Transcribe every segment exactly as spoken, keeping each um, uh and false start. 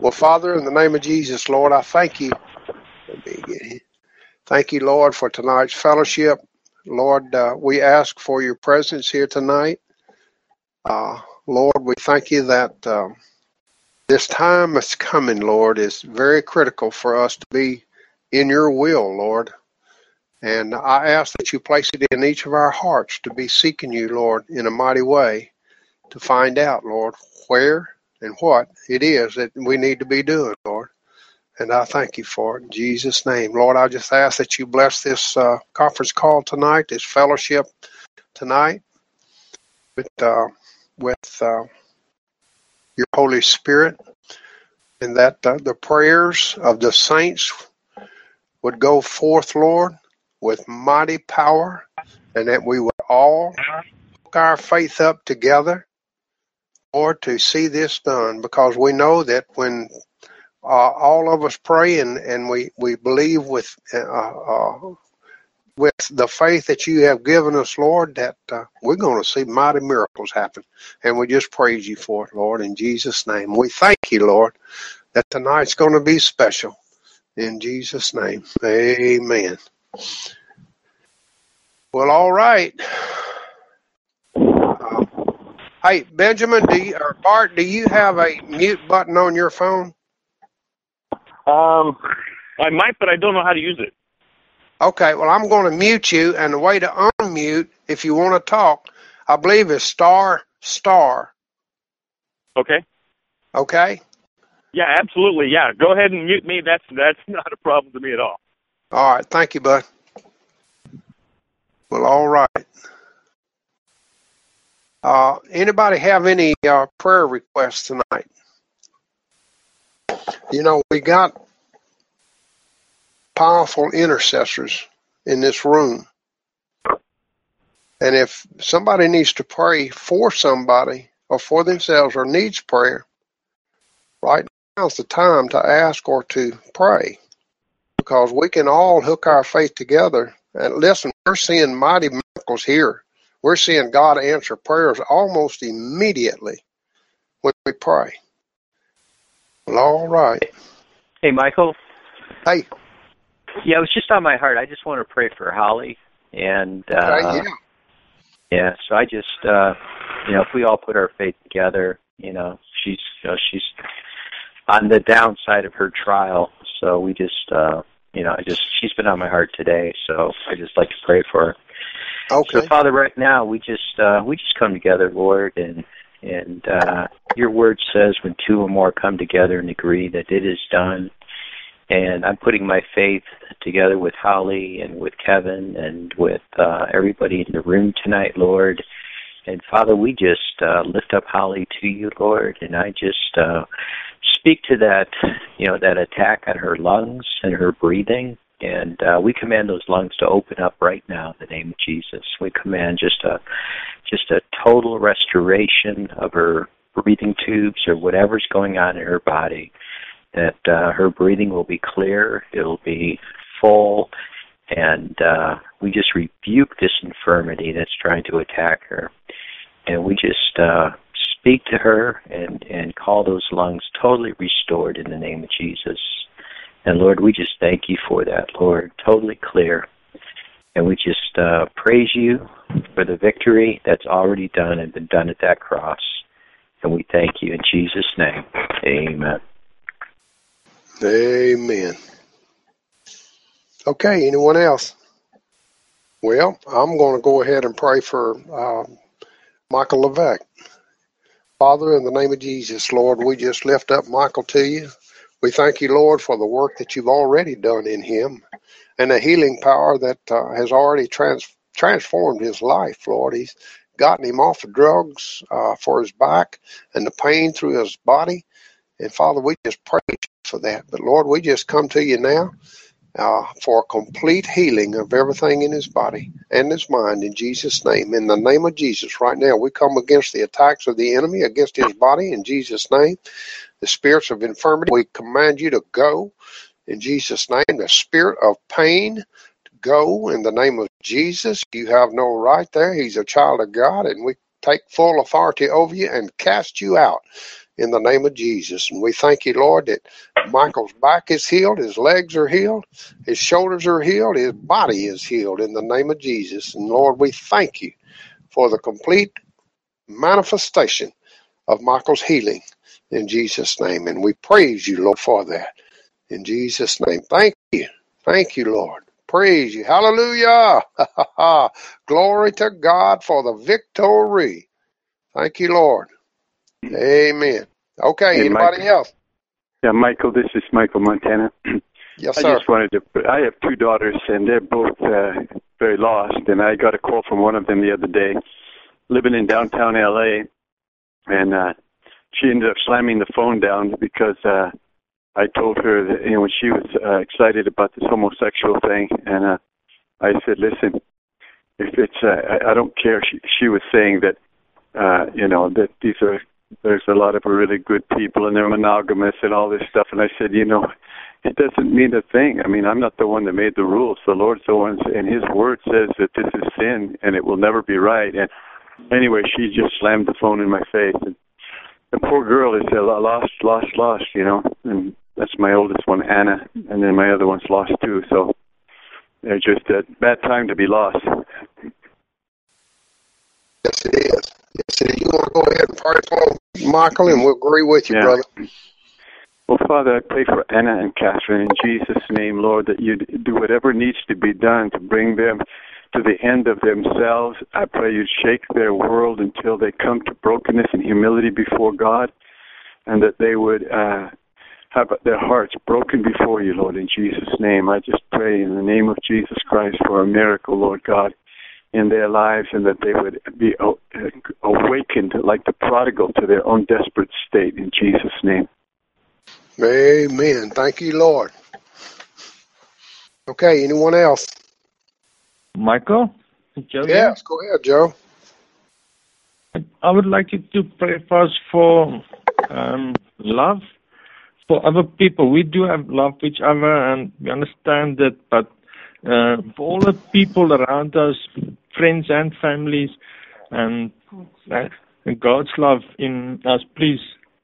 Well, Father, in the name of Jesus, Lord, I thank you. Let me get here. Thank you, Lord, for tonight's fellowship. Lord, uh, we ask for your presence here tonight. Uh, Lord, we thank you that uh, this time that's coming, Lord, is very critical for us to be in your will, Lord. And I ask that you place it in each of our hearts to be seeking you, Lord, in a mighty way, to find out, Lord, where and what it is that we need to be doing, Lord. And I thank you for it in Jesus' name. Lord, I just ask that you bless this uh, conference call tonight, this fellowship tonight with, uh, with uh, your Holy Spirit, and that uh, the prayers of the saints would go forth, Lord, with mighty power, and that we would all hook our faith up together, Lord, to see this done, because we know that when Uh, all of us pray and, and we, we believe with uh, uh, with the faith that you have given us, Lord, that uh, we're going to see mighty miracles happen. And we just praise you for it, Lord, in Jesus' name. We thank you, Lord, that tonight's going to be special. In Jesus' name, amen. Well, all right. Uh, hey, Benjamin, do you, or Bart, do you have a mute button on your phone? Um, I might, but I don't know how to use it. Okay, well, I'm going to mute you, and the way to unmute, if you want to talk, I believe is star, star. Okay. Okay? Yeah, absolutely. Yeah, go ahead and mute me. That's that's not a problem to me at all. All right, thank you, bud. Well, all right. Uh, anybody have any uh, prayer requests tonight? You know, we got powerful intercessors in this room. And if somebody needs to pray for somebody or for themselves or needs prayer, right now's the time to ask or to pray, because we can all hook our faith together. And listen, we're seeing mighty miracles here. We're seeing God answer prayers almost immediately when we pray. Well, all right. Hey, Michael. Hey. Yeah, it was just on my heart. I just want to pray for Holly. And, uh, okay, yeah. Yeah, so I just, uh, you know, if we all put our faith together, you know, she's, you know, she's on the downside of her trial. So we just, uh, you know, I just, she's been on my heart today. So I just like to pray for her. Okay. So Father, right now we just, uh, we just come together, Lord, and, and, uh, your word says when two or more come together and agree that it is done. And I'm putting my faith together with Holly and with Kevin and with uh, everybody in the room tonight, Lord. And Father, we just uh, lift up Holly to you, Lord, and I just uh, speak to that, you know, that attack on her lungs and her breathing. And uh, we command those lungs to open up right now in the name of Jesus. We command just a, just a total restoration of her breathing tubes or whatever's going on in her body. That uh, her breathing will be clear, it'll be full, and uh, we just rebuke this infirmity that's trying to attack her. And we just uh, speak to her and, and call those lungs totally restored in the name of Jesus. And Lord, we just thank you for that, Lord, totally clear. And we just uh, praise you for the victory that's already done and been done at that cross. And we thank you in Jesus' name. Amen. Amen. Okay, anyone else? Well, I'm going to go ahead and pray for uh, Michael Levesque. Father, in the name of Jesus, Lord, we just lift up Michael to you. We thank you, Lord, for the work that you've already done in him and the healing power that uh, has already trans- transformed his life, Lord. He's gotten him off of drugs uh, for his back and the pain through his body. And Father, we just praise you for that. But Lord, we just come to you now uh, for a complete healing of everything in his body and his mind in Jesus' name. In the name of Jesus, right now, we come against the attacks of the enemy against his body in Jesus' name. The spirits of infirmity, we command you to go in Jesus' name. The spirit of pain, to go in the name of Jesus. You have no right there. He's a child of God, and we take full authority over you and cast you out in the name of Jesus. And we thank you, Lord, that Michael's back is healed, his legs are healed, his shoulders are healed, his body is healed in the name of Jesus. And Lord, we thank you for the complete manifestation of Michael's healing in Jesus' name. And we praise you, Lord, for that in Jesus' name. Thank you. Thank you, Lord. Praise you. Hallelujah. Glory to God for the victory. Thank you, Lord. Amen. Okay, Hey, anybody Mike. else? Yeah, Michael, this is Michael Montana. Yes, I sir. just wanted to, I have two daughters, and they're both uh, very lost, and I got a call from one of them the other day, living in downtown L A, and uh, she ended up slamming the phone down because uh, I told her that, you know, when she was uh, excited about this homosexual thing, and uh, I said, listen, if it's, uh, I, I don't care. She, she was saying that, uh, you know, that these are, there's a lot of really good people and they're monogamous and all this stuff. And I said, you know, it doesn't mean a thing. I mean, I'm not the one that made the rules. The Lord's the one, and His Word says that this is sin and it will never be right. And anyway, she just slammed the phone in my face. And the poor girl is uh, lost, lost, lost, you know. And that's my oldest one, Anna, and then my other one's lost too. So it's just a bad time to be lost. Yes, it is. Yes, it is. You want to go ahead and pray for him, Michael, and we'll agree with you, Yeah. brother. Well, Father, I pray for Anna and Catherine in Jesus' name, Lord, that you do whatever needs to be done to bring them to the end of themselves. I pray you shake their world until they come to brokenness and humility before God, and that they would uh, have their hearts broken before you, Lord, in Jesus' name. I just pray in the name of Jesus Christ for a miracle, Lord God, in their lives, and that they would be awakened like the prodigal to their own desperate state, in Jesus' name. Amen. Thank you, Lord. Okay, anyone else? Michael? Joe Yes, go ahead, Joe. here? I would like you to pray for us for um, love for other people. We do have love for each other, and we understand that, but uh, for all the people around us, friends and families, and uh, God's love in us, please.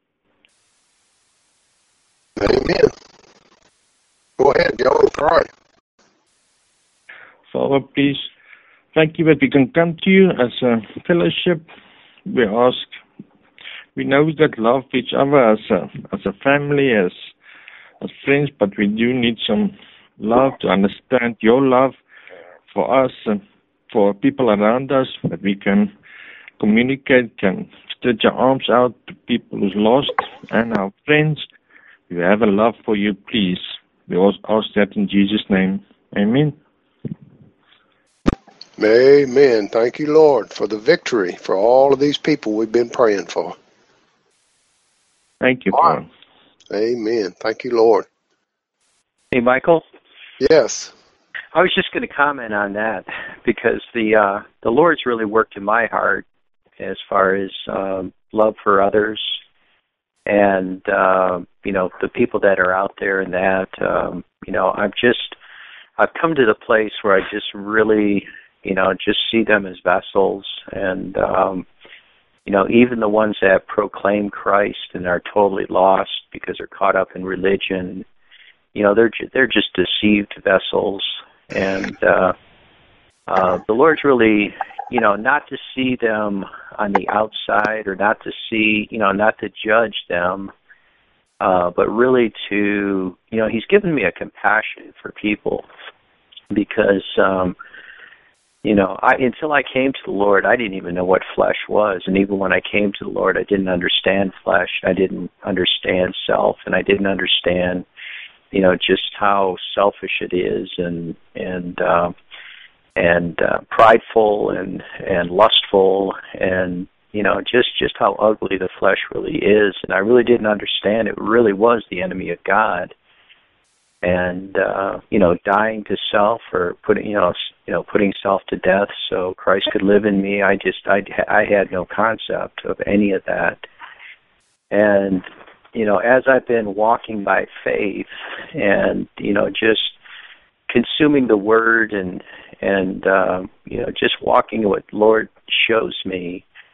Amen. Go ahead, Joe, and pray. Father, please, thank you that we can come to you as a fellowship. We ask, we know we got love for each other as a as a family, as as friends, but we do need some love to understand your love for us and for people around us, that we can communicate, can stretch our arms out to people who's lost and our friends. We have a love for you, please. We also ask that in Jesus' name. Amen. Amen. Thank you, Lord, for the victory for all of these people we've been praying for. Thank you, All Paul. right. Amen. Thank you, Lord. Hey, Michael. Yes. I was just going to comment on that because the uh, the Lord's really worked in my heart as far as um, love for others, and uh, you know, the people that are out there, and that um, you know, I've just I've come to the place where I just really, you know, just see them as vessels, and um, you know, even the ones that proclaim Christ and are totally lost because they're caught up in religion, you know, they're they're just deceived vessels. And uh, uh, the Lord's really, you know, not to see them on the outside, or not to see, you know, not to judge them, uh, but really to, you know, He's given me a compassion for people because, um, you know, I, until I came to the Lord, I didn't even know what flesh was. And even when I came to the Lord, I didn't understand flesh. I didn't understand self, and I didn't understand, you know, just how selfish it is, and and uh, and uh, prideful and and lustful, and you know, just just how ugly the flesh really is. And I really didn't understand it really was the enemy of God. And uh, you know, dying to self, or putting you know you know putting self to death so Christ could live in me. I just I I had no concept of any of that. And you know, as I've been walking by faith and, you know, just consuming the Word and, and uh, you know, just walking what Lord shows me,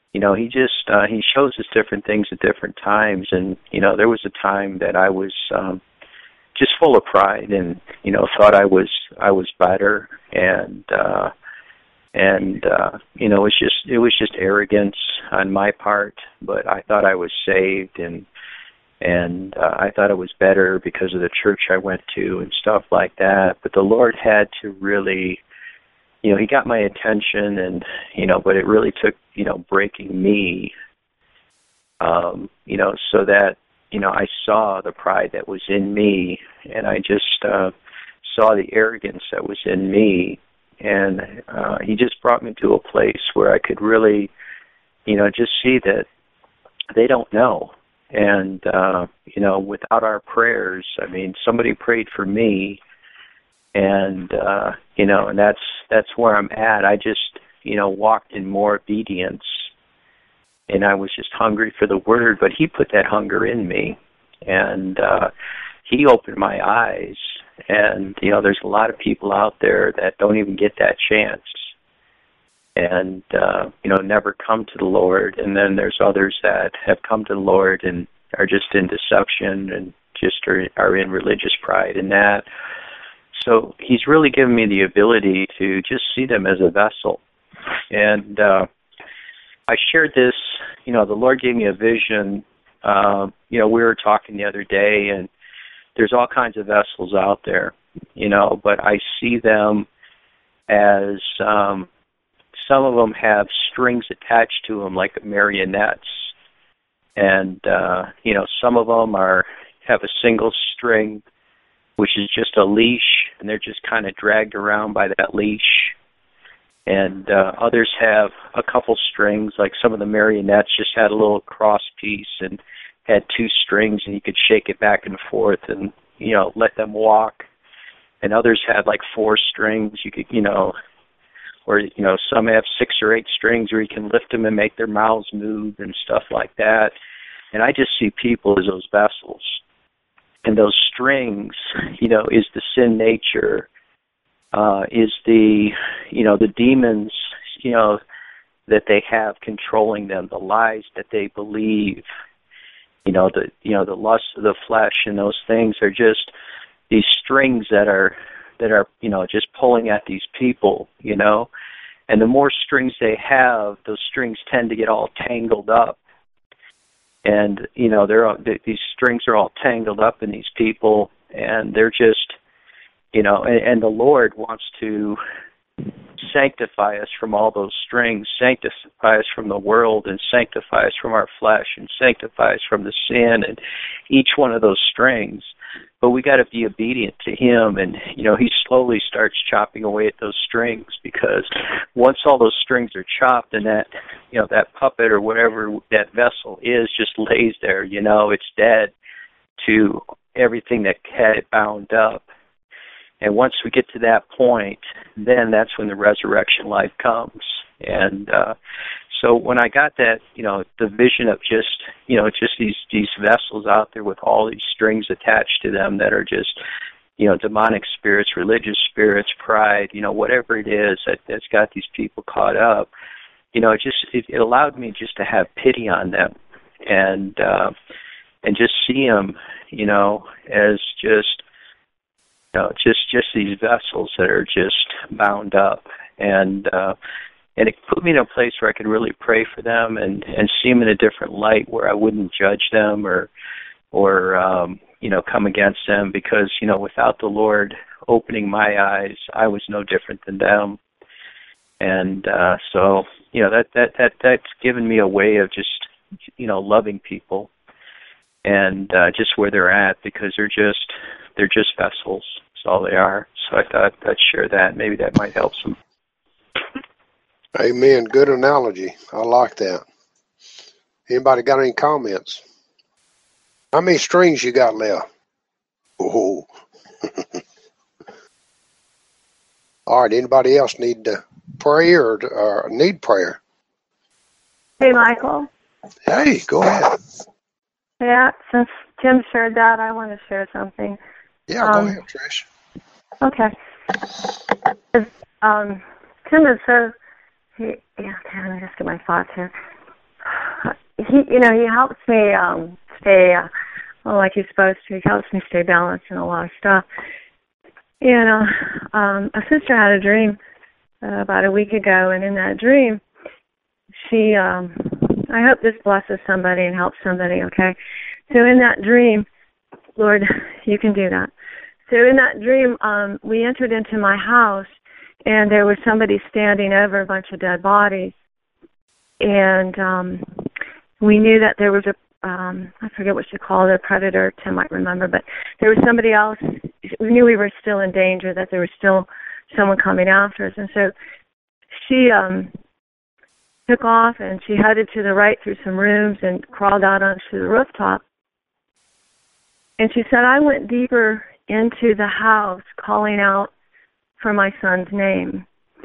you know, he just uh, he shows us different things at different times. And you know, there was a time that I was um, just full of pride, and you know, thought I was I was better, and uh, and uh, you know, it was just it was just arrogance on my part. But I thought I was saved, and and uh, I thought it was better because of the church I went to and stuff like that. But the Lord had to really, you know, he got my attention, and you know, but it really took, you know, breaking me, um, you know, so that, you know, I saw the pride that was in me, and I just uh, saw the arrogance that was in me, and uh, he just brought me to a place where I could really, you know, just see that they don't know. And, uh, you know, without our prayers, I mean, somebody prayed for me, and, uh, you know, and that's that's where I'm at. I just, you know, walked in more obedience, and I was just hungry for the Word, but he put that hunger in me, and uh, he opened my eyes. And, you know, there's a lot of people out there that don't even get that chance, and, uh, you know, never come to the Lord. And then there's others that have come to the Lord and are just in deception and just are, are in religious pride and that. So he's really given me the ability to just see them as a vessel. And uh, I shared this, you know, the Lord gave me a vision. Uh, you know, we were talking the other day, and there's all kinds of vessels out there, you know, but I see them as um, some of them have strings attached to them like marionettes. And, uh, you know, some of them are have a single string, which is just a leash, and they're just kind of dragged around by that leash. And uh, others have a couple strings, like some of the marionettes just had a little cross piece and had two strings, and you could shake it back and forth and, you know, let them walk. And others had like four strings. You could, you know, or, you know, some have six or eight strings where you can lift them and make their mouths move and stuff like that. And I just see people as those vessels. And those strings, you know, is the sin nature, uh, is the, you know, the demons, you know, that they have controlling them, the lies that they believe, you know, the, you know, the lust of the flesh, and those things are just these strings that are, that are, you know, just pulling at these people, you know. And the more strings they have, those strings tend to get all tangled up. And, you know, they're all, these strings are all tangled up in these people, and they're just, you know, and, and the Lord wants to sanctify us from all those strings, sanctify us from the world, and sanctify us from our flesh, and sanctify us from the sin and each one of those strings. But we got to be obedient to him, and, you know, he slowly starts chopping away at those strings, because once all those strings are chopped, and that, you know, that puppet or whatever that vessel is just lays there, you know, it's dead to everything that had it bound up. And once we get to that point, then that's when the resurrection life comes. And uh, so when I got that, you know, the vision of just, you know, just these, these vessels out there with all these strings attached to them that are just, you know, demonic spirits, religious spirits, pride, you know, whatever it is that, that's got these people caught up, you know, it just, it, it allowed me just to have pity on them, and, uh, and just see them, you know, as just, you know, just, just these vessels that are just bound up. And, uh, and it put me in a place where I could really pray for them and, and see them in a different light, where I wouldn't judge them or, or, um, you know, come against them, because, you know, without the Lord opening my eyes, I was no different than them. And, uh, so, you know, that, that, that, that's given me a way of just, you know, loving people, and, uh, just where they're at, because they're just, they're just vessels. That's all they are. So I thought I'd share that. Maybe that might help some. Amen. Good analogy. I like that. Anybody got any comments? How many strings you got left? Oh. All right. Anybody else need to pray or, or need prayer? Hey, Michael. Hey, go ahead. Yeah, since Tim shared that, I want to share something. Yeah, um, go ahead, Trish. Okay. Um, Tim has said, he, yeah, okay, let me just get my thoughts here. he, you know, he helps me um, stay, uh, well, like he's supposed to. He helps me stay balanced in a lot of stuff. You know, um, a sister had a dream uh, about a week ago, and in that dream, she, um, I hope this blesses somebody and helps somebody, okay? So in that dream, Lord, you can do that. So in that dream, um, we entered into my house, and there was somebody standing over a bunch of dead bodies. And um, we knew that there was a, um, I forget what she called it, a predator, Tim might remember, but there was somebody else. We knew we were still in danger, that there was still someone coming after us. And so she um, took off, and she headed to the right through some rooms and crawled out onto the rooftop. And she said, I went deeper into the house calling out for my son's name.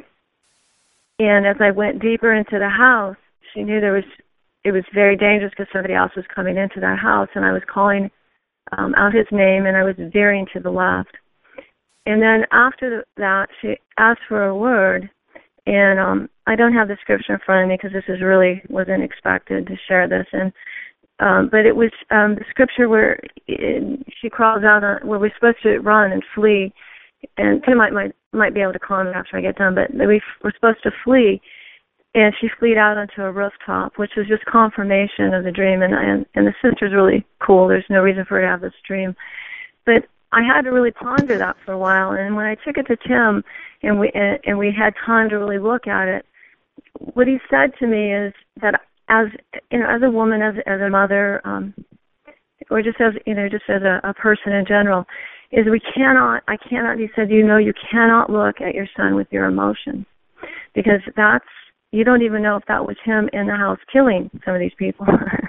And as I went deeper into the house, she knew there was, it was very dangerous because somebody else was coming into that house, and I was calling um, out his name, and I was veering to the left. And then after that, she asked for a word, and um, I don't have the scripture in front of me because this is really wasn't expected to share this. And Um, but it was um, the scripture where it, she crawls out on, where we're supposed to run and flee, and Tim might might might be able to comment after I get done. But we were supposed to flee, and she fled out onto a rooftop, which was just confirmation of the dream. And and, and the sister's really cool. There's no reason for her to have this dream, but I had to really ponder that for a while. And when I took it to Tim, and we and, and we had time to really look at it, what he said to me is that, as you know, as a woman, as as a mother, um, or just as you know, just as a, a person in general, is we cannot. I cannot. He said, you know, you cannot look at your son with your emotions, because that's, you don't even know if that was him in the house killing some of these people,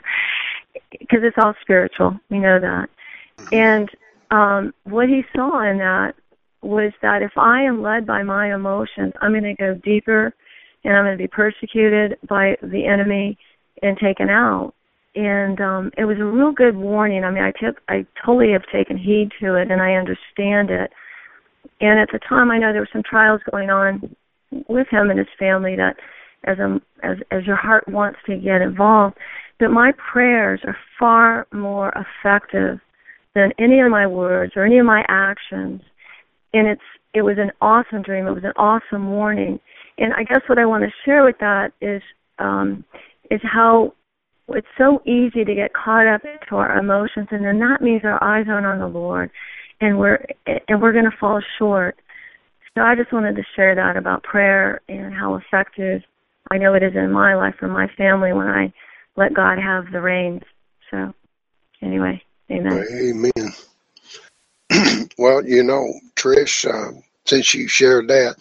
because it's all spiritual. We know that. And um, what he saw in that was that if I am led by my emotions, I'm going to go deeper, and I'm going to be persecuted by the enemy and taken out. And um, it was a real good warning. I mean, I took, I totally have taken heed to it, and I understand it. And at the time, I know there were some trials going on with him and his family that, as a, as as your heart wants to get involved, but my prayers are far more effective than any of my words or any of my actions. And it's it was an awesome dream. It was an awesome warning. And I guess what I want to share with that is um, is how it's so easy to get caught up into our emotions, and then that means our eyes aren't on the Lord, and we're and we're going to fall short. So I just wanted to share that about prayer and how effective I know it is in my life or my family when I let God have the reins. So anyway, amen. Amen. Well, you know, Trish, uh, since you shared that,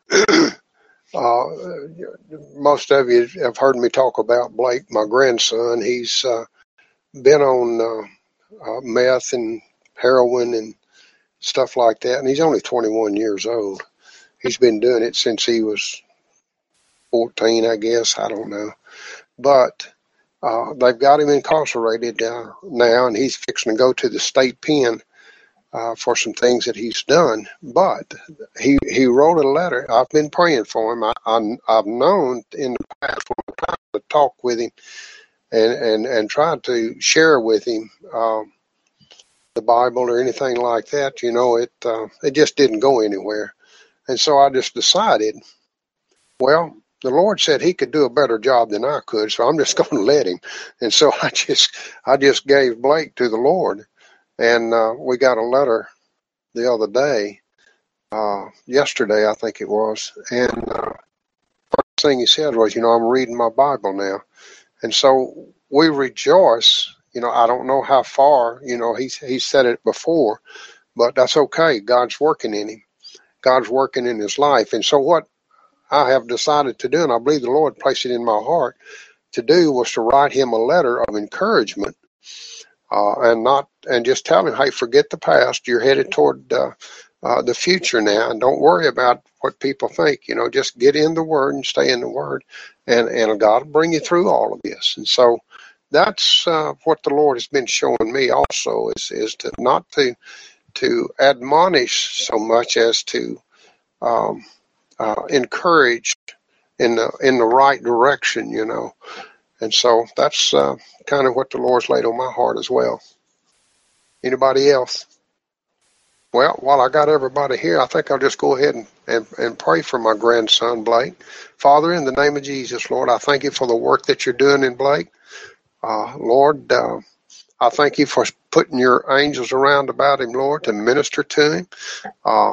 uh, most of you have heard me talk about Blake, my grandson. He's uh, been on uh, uh, meth and heroin and stuff like that, and he's only twenty-one years old. He's been doing it since he was fourteen, I guess. I don't know. But uh, they've got him incarcerated uh, now, and he's fixing to go to the state pen uh, for some things that he's done. But he he wrote a letter. I've been praying for him. I, I, I've known in the past when I tried to talk with him and, and, and tried to share with him um, the Bible or anything like that, you know, it uh, it just didn't go anywhere. And so I just decided, well, the Lord said he could do a better job than I could, so I'm just going to let him. And so I just I just gave Blake to the Lord, and uh, we got a letter the other day, uh, yesterday I think it was, and uh, first thing he said was, you know, I'm reading my Bible now. And so we rejoice. You know, I don't know how far, you know, he's he said it before, but that's okay. God's working in him. God's working in his life. And so what I have decided to do, and I believe the Lord placed it in my heart to do, was to write him a letter of encouragement, uh, and not and just tell him, hey, forget the past. You're headed toward uh, uh, the future now, and don't worry about what people think. You know, just get in the Word and stay in the Word, and and God will bring you through all of this. And so that's uh, what the Lord has been showing me also, is is to not to to admonish so much as to um, Uh, encouraged in the in the right direction, you know. And so that's uh, kind of what the Lord's laid on my heart as well. Anybody else? Well, while I got everybody here, I think I'll just go ahead and, and, and pray for my grandson, Blake. Father, in the name of Jesus, Lord, I thank you for the work that you're doing in Blake. Uh, Lord, uh, I thank you for putting your angels around about him, Lord, to minister to him. Uh,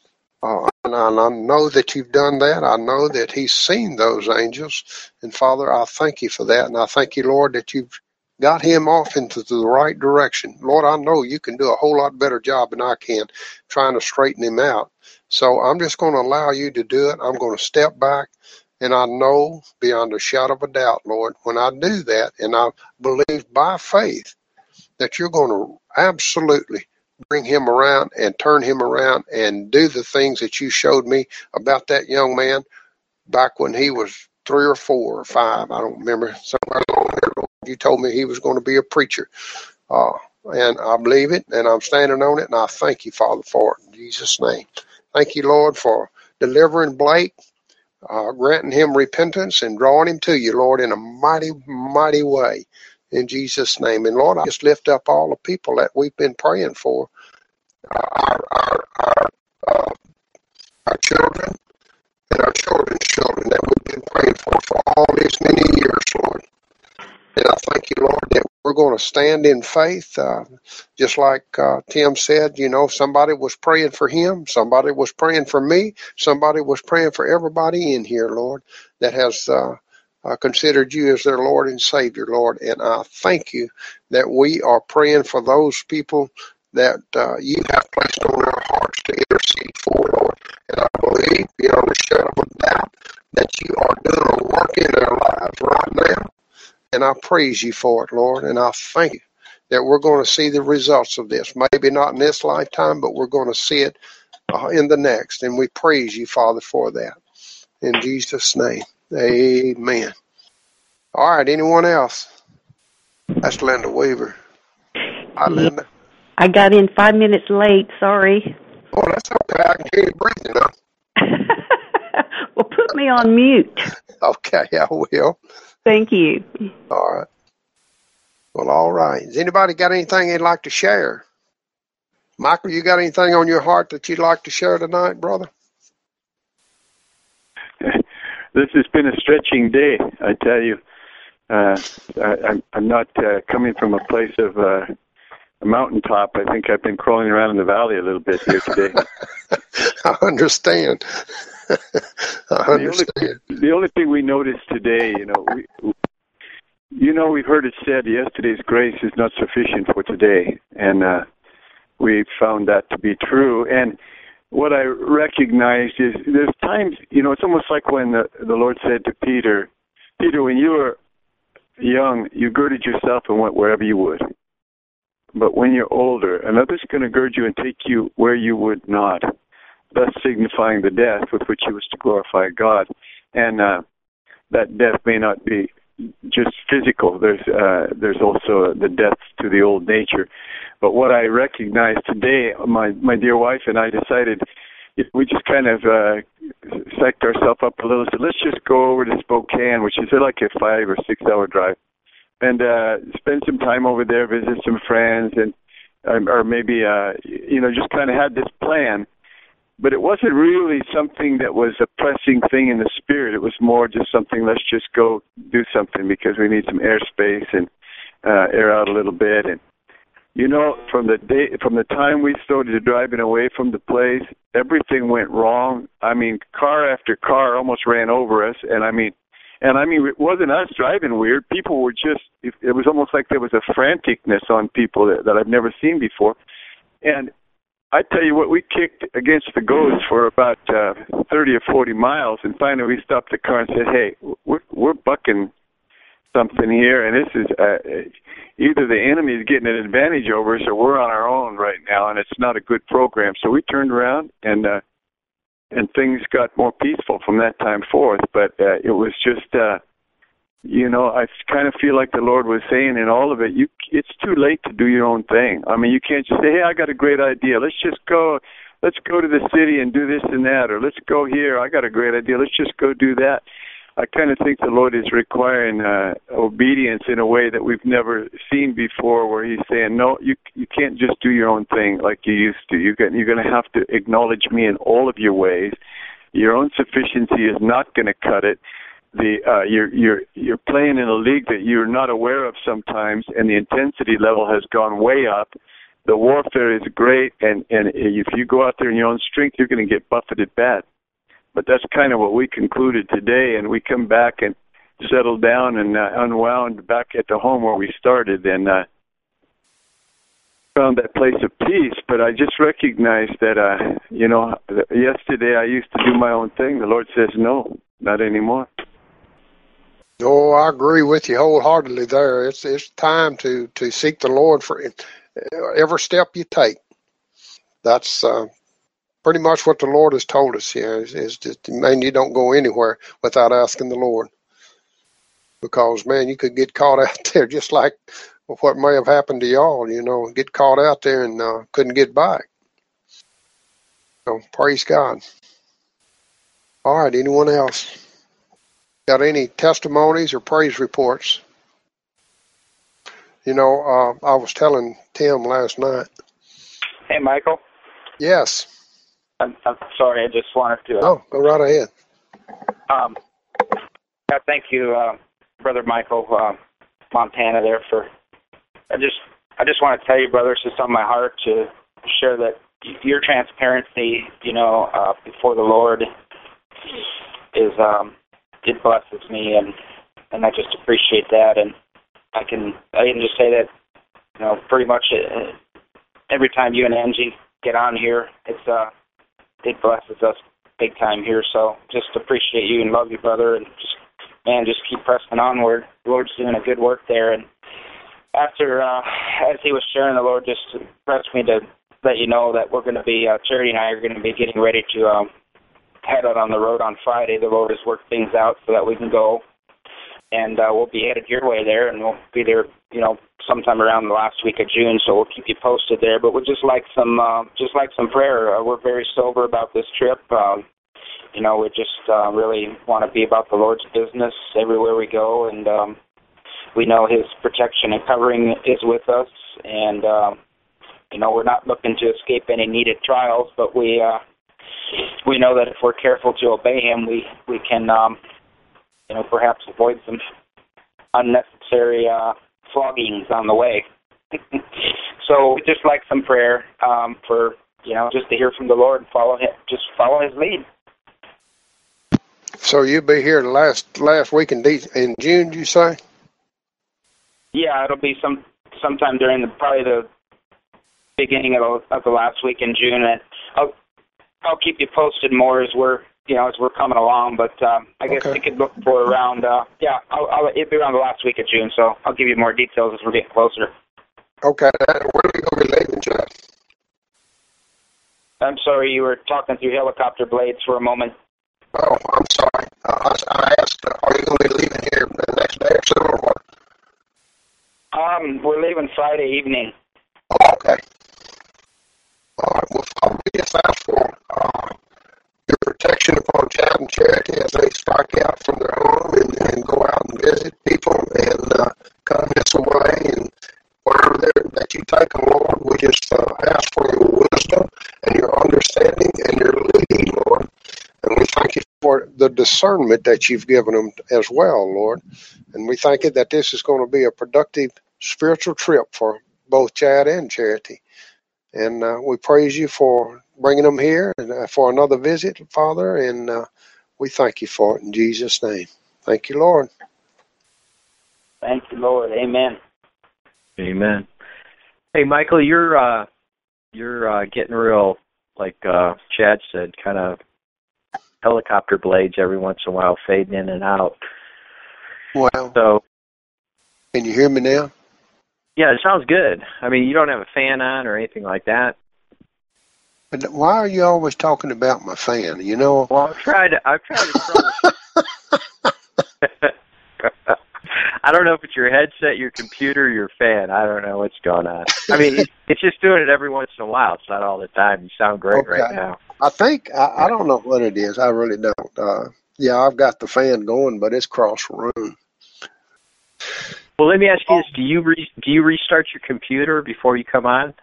uh, and I, and I know that you've done that. I know that he's seen those angels. And Father, I thank you for that. And I thank you, Lord, that you've got him off into the right direction. Lord, I know you can do a whole lot better job than I can trying to straighten him out. So I'm just going to allow you to do it. I'm going to step back, and I know beyond a shadow of a doubt, Lord, when I do that, and I believe by faith that you're going to absolutely bring him around and turn him around and do the things that you showed me about that young man back when he was three or four or five. I don't remember. Somewhere along there, Lord, you told me he was going to be a preacher. Uh, and I believe it, and I'm standing on it, and I thank you, Father, for it in Jesus' name. Thank you, Lord, for delivering Blake, uh, granting him repentance, and drawing him to you, Lord, in a mighty, mighty way. In Jesus' name. And Lord, I just lift up all the people that we've been praying for, uh, our, our, our, uh, our children and our children's children that we've been praying for for all these many years, Lord. And I thank you, Lord, that we're going to stand in faith. Uh, just like uh, Tim said, you know, somebody was praying for him. Somebody was praying for me. Somebody was praying for everybody in here, Lord, that has uh, uh, considered you as their Lord and Savior, Lord. And I thank you that we are praying for those people that uh, you have placed on our hearts to intercede for, Lord. And I believe, beyond a shadow of a doubt, that you are doing a work in their lives right now. And I praise you for it, Lord. And I thank you that we're going to see the results of this. Maybe not in this lifetime, but we're going to see it uh, in the next. And we praise you, Father, for that. In Jesus' name, amen. All right, anyone else? That's Linda Weaver. Hi, Linda. I got in five minutes late. Sorry. Oh, that's okay. I can hear you breathing, huh? Well, put me on mute. Okay, I will. Thank you. All right. Well, all right. Has anybody got anything they'd like to share? Michael, you got anything on your heart that you'd like to share tonight, brother? This has been a stretching day, I tell you. Uh, I, I'm not uh, coming from a place of uh, a mountaintop. I think I've been crawling around in the valley a little bit here today. I understand. I understand. The only, the only thing we noticed today, you know, we, you know, we've heard it said yesterday's grace is not sufficient for today, and uh, we found that to be true. And what I recognized is there's times, you know, it's almost like when the, the Lord said to Peter, Peter, when you were young, you girded yourself and went wherever you would. But when you're older, another's going to gird you and take you where you would not, thus signifying the death with which he was to glorify God. And uh, that death may not be just physical. There's uh, there's also the death to the old nature. But what I recognize today, my, my dear wife and I decided, we just kind of uh, psyched ourselves up a little. So let's just go over to Spokane, which is like a five or six hour drive, and uh, spend some time over there, visit some friends, and um, or maybe uh, you know just kind of had this plan. But it wasn't really something that was a pressing thing in the spirit. It was more just something, let's just go do something because we need some airspace and uh, air out a little bit. And you know, from the day, from the time we started driving away from the place, everything went wrong. I mean, car after car almost ran over us, and I mean, and I mean, it wasn't us driving weird. People were just, it, it was almost like there was a franticness on people that, that I've never seen before. And I tell you what, we kicked against the goads for about uh, thirty or forty miles, and finally we stopped the car and said, hey, we're, we're bucking something here, and this is uh, either the enemy is getting an advantage over us or we're on our own right now, and it's not a good program. So we turned around, and uh, and things got more peaceful from that time forth. But uh, it was just, uh, you know, I kind of feel like the Lord was saying in all of it, you, it's too late to do your own thing. I mean, you can't just say, hey, I got a great idea. Let's just go. Let's go to the city and do this and that, or let's go here. I got a great idea. Let's just go do that. I kind of think the Lord is requiring uh, obedience in a way that we've never seen before, where He's saying, no, you you can't just do your own thing like you used to. You're going, you're going to have to acknowledge me in all of your ways. Your own sufficiency is not going to cut it. The uh, you're you're you're playing in a league that you're not aware of sometimes, and the intensity level has gone way up. The warfare is great, and and if you go out there in your own strength, you're going to get buffeted bad. But that's kind of what we concluded today, and we come back and settle down and uh, unwound back at the home where we started, and uh, found that place of peace. But I just recognized that, uh, you know, yesterday I used to do my own thing. The Lord says, no, not anymore. Oh, I agree with you wholeheartedly there. It's it's time to, to seek the Lord for every step you take. That's uh, pretty much what the Lord has told us here. Is, is just, man, you don't go anywhere without asking the Lord. Because, man, you could get caught out there just like what may have happened to y'all, you know, get caught out there and uh, couldn't get back. So, praise God. All right, anyone else? Got any testimonies or praise reports? You know, uh, I was telling Tim last night. Hey, Michael. Yes. I'm, I'm sorry. I just wanted to. Uh, oh, go right ahead. Um, yeah, thank you, uh, Brother Michael uh, Montana. There for. I just, I just want to tell you, brother, it's just on my heart to share that your transparency, you know, uh, before the Lord is. Um, It blesses me, and and I just appreciate that. And I can I can just say that, you know, pretty much uh, every time you and Angie get on here, it's uh it blesses us big time here. So just appreciate you and love you, brother, and just man, just keep pressing onward. The Lord's doing a good work there. And after uh, as he was sharing, the Lord just pressed me to let you know that we're going to be uh, Charity and I are going to be getting ready to. Um, head out on the road on Friday. The Lord has worked things out so that we can go, and uh, we'll be headed your way there, and we'll be there, you know, sometime around the last week of June. So we'll keep you posted there. But we'd just like some, uh, just like some prayer. Uh, we're very sober about this trip. Um, you know, we just uh, really want to be about the Lord's business everywhere we go, and um, we know His protection and covering is with us, and uh, you know, we're not looking to escape any needed trials, but we. Uh, We know that if we're careful to obey Him, we we can, um, you know, perhaps avoid some unnecessary uh, floggings on the way. So we just like some prayer um, for, you know, just to hear from the Lord and follow Him, just follow His lead. So you'll be here the last last week in De- in June, did you say? Yeah, it'll be some sometime during the probably the beginning of the, of the last week in June, and I'll. I'll keep you posted more as we're, you know, as we're coming along. But um, I guess okay. we could look for around, uh, yeah, I'll, I'll, it'll be around the last week of June. So I'll give you more details as we're getting closer. Okay. Where are we going to be leaving, Jeff? I'm sorry, you were talking through helicopter blades for a moment. Oh, I'm sorry. Uh, I asked, uh, are you going to be leaving here the next day or so, or what? Um, we're leaving Friday evening. Oh, okay. All right. Well, Father, we just ask for uh, your protection upon Chad and Charity as they strike out from their home and, and go out and visit people and uh, come this way and wherever that you take them, Lord, we just uh, ask for your wisdom and your understanding and your leading, Lord. And we thank you for the discernment that you've given them as well, Lord. And we thank you that this is going to be a productive spiritual trip for both Chad and Charity. And uh, we praise you for bringing them here and uh, for another visit, Father. And uh, we thank you for it in Jesus' name. Thank you, Lord. Thank you, Lord. Amen. Amen. Hey, Michael, you're uh, you're uh, getting real, like uh, Chad said, kind of helicopter blades every once in a while, fading in and out. Wow. So, can you hear me now? Yeah, it sounds good. I mean, you don't have a fan on or anything like that. But why are you always talking about my fan? You know. Well, I've tried. To, I've tried to troubleshoot. I don't know if it's your headset, your computer, your fan. I don't know what's going on. I mean, it's, it's just doing it every once in a while. It's not all the time. You sound great okay. right now. I think I, I don't know what it is. I really don't. Uh, Yeah, I've got the fan going, but it's across the room. Well, let me ask you this: Do you re- do you restart your computer before you come on?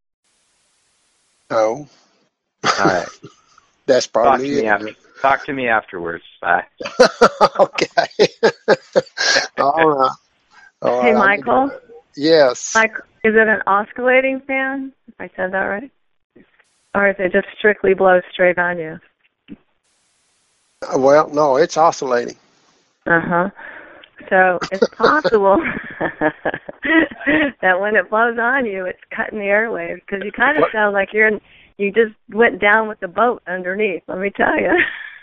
No. All right. That's probably Talk to me it. after. Talk to me afterwards. Bye. Okay. All right. All Hey, right. Michael. Yes. Like, is it an oscillating fan? If I said that right, or is it just strictly blows straight on you? Well, no, it's oscillating. Uh huh. So it's possible that when it blows on you, it's cutting the airwaves, because you kind of What? sound like you're in, you just went down with the boat underneath. Let me tell you.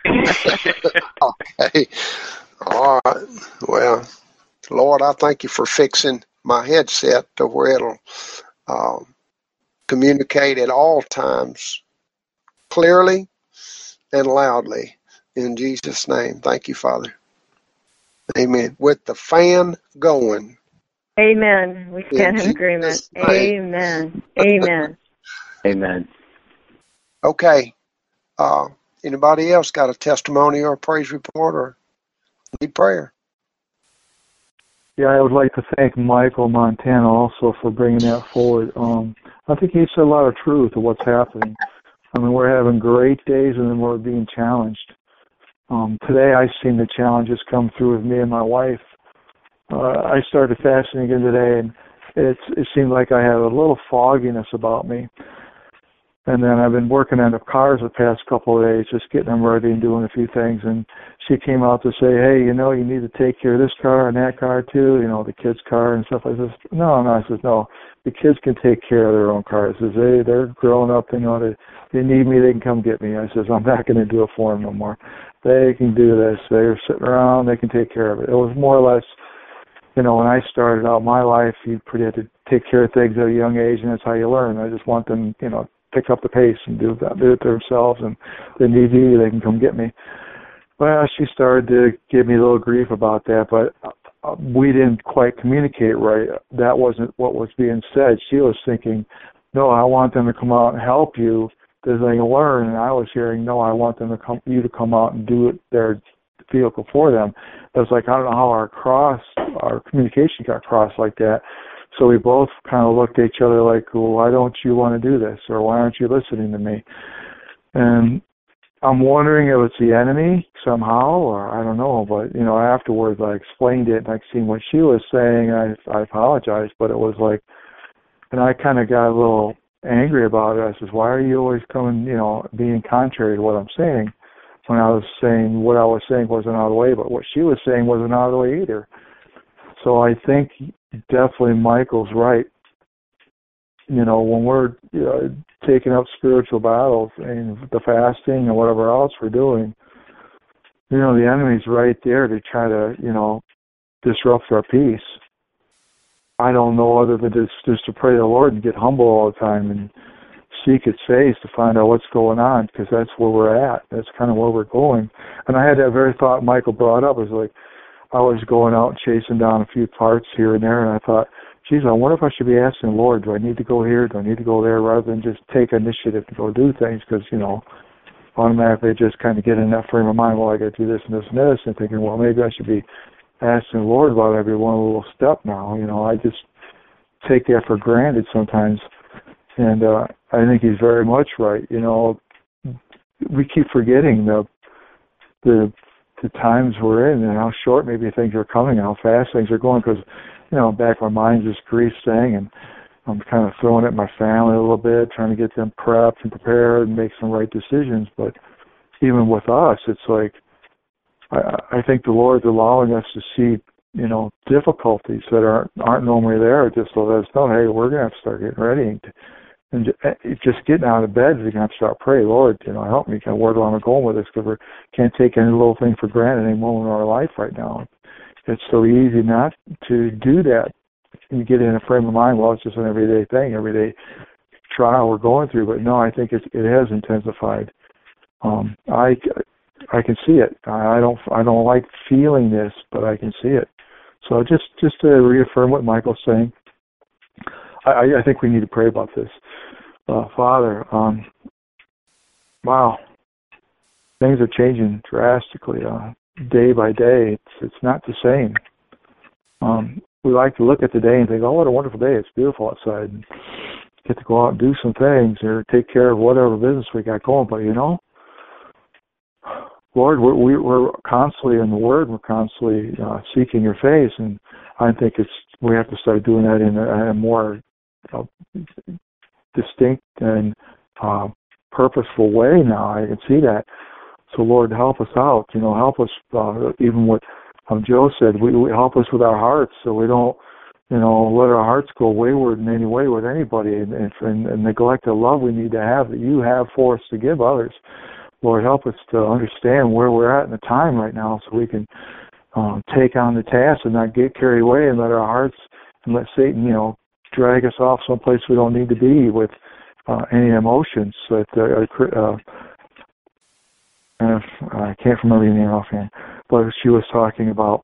Okay. All right. Well, Lord, I thank you for fixing my headset to where it'll um, communicate at all times clearly and loudly. In Jesus' name. Thank you, Father. Amen. With the fan going. Amen. We stand in, in agreement. Amen. Amen. Amen. Okay. Uh, anybody else got a testimony or a praise report or need prayer? Yeah, I would like to thank Michael Montana also for bringing that forward. Um, I think he said a lot of truth to what's happening. I mean, we're having great days and then we're being challenged. Um, today I've seen the challenges come through with me and my wife. Uh, I started fasting again today, and it's, it seemed like I had a little fogginess about me. And then I've been working on the cars the past couple of days, just getting them ready and doing a few things. And she came out to say, hey, you know, you need to take care of this car and that car too, you know, the kids' car and stuff like this. No, no, I said, no, the kids can take care of their own cars. I says, hey, they're growing up, you know, they, they need me, they can come get me. I says, I'm not going to do it for them no more. They can do this. They're sitting around, they can take care of it. It was more or less, you know, when I started out my life, you pretty had to take care of things at a young age, and that's how you learn. I just want them, you know, pick up the pace and do that, do it themselves, and if they need me, they can come get me. Well, she started to give me a little grief about that, but we didn't quite communicate right. That wasn't what was being said. She was thinking, no, I want them to come out and help you because they can learn, and I was hearing, no, I want them to come, you to come out and do it, their vehicle for them. It was like, I don't know how our cross, our communication got crossed like that. So we both kind of looked at each other like, well, why don't you want to do this? Or why aren't you listening to me? And I'm wondering if it's the enemy somehow, or I don't know. But, you know, afterwards I explained it, and I seen what she was saying. I, I apologized, but it was like, and I kind of got a little angry about it. I says, why are you always coming, you know, being contrary to what I'm saying? When I was saying what I was saying wasn't out of the way, but what she was saying wasn't out of the way either. So I think definitely Michael's right. You know, when we're uh, taking up spiritual battles and the fasting and whatever else we're doing, you know, the enemy's right there to try to, you know, disrupt our peace. I don't know other than just, just to pray to the Lord and get humble all the time and seek His face to find out what's going on, because that's where we're at. That's kind of where we're going. And I had that very thought Michael brought up. It was like, I was going out and chasing down a few parts here and there, and I thought, geez, I wonder if I should be asking the Lord, do I need to go here, do I need to go there, rather than just take initiative to go do things, because, you know, automatically just kind of get in that frame of mind, well, I got to do this and this and this, and thinking, well, maybe I should be asking the Lord about every one little step now. You know, I just take that for granted sometimes, and uh, I think He's very much right. You know, we keep forgetting the the the times we're in and how short maybe things are coming, how fast things are going, because, you know, back my mind's just grease thing, and I'm kind of throwing at my family a little bit, trying to get them prepped and prepared and make some right decisions. But even with us, it's like, I, I think the Lord's allowing us to see, you know, difficulties that aren't, aren't normally there, just to let us know, hey, we're going to have to start getting ready. And, and just getting out of bed, we're going to have to start praying, Lord, you know, help me, kind of where do I go with this, because we can't take any little thing for granted any moment in our life right now. It's so easy not to do that. You get in a frame of mind, well, it's just an everyday thing, everyday trial we're going through. But no, I think it, it has intensified. Um, I, I can see it. I don't I don't like feeling this, but I can see it. So just just to reaffirm what Michael's saying, I, I think we need to pray about this. Uh, Father, um, wow, things are changing drastically uh, day by day. It's it's not the same. Um, we like to look at the day and think, oh, what a wonderful day. It's beautiful outside. And get to go out and do some things or take care of whatever business we got going. But, you know, Lord, we're, we're constantly in the Word. We're constantly uh, seeking your face. And I think it's we have to start doing that in a, a more uh, distinct and uh, purposeful way now. I can see that. So, Lord, help us out. You know, help us uh, even what um, Joe said. We, we help us with our hearts so we don't, you know, let our hearts go wayward in any way with anybody and, and, and neglect the love we need to have that you have for us to give others. Lord, help us to understand where we're at in the time right now so we can um, take on the task and not get carried away and let our hearts and let Satan, you know, drag us off someplace we don't need to be with uh, any emotions. That uh, uh, I can't remember your name offhand, but she was talking about,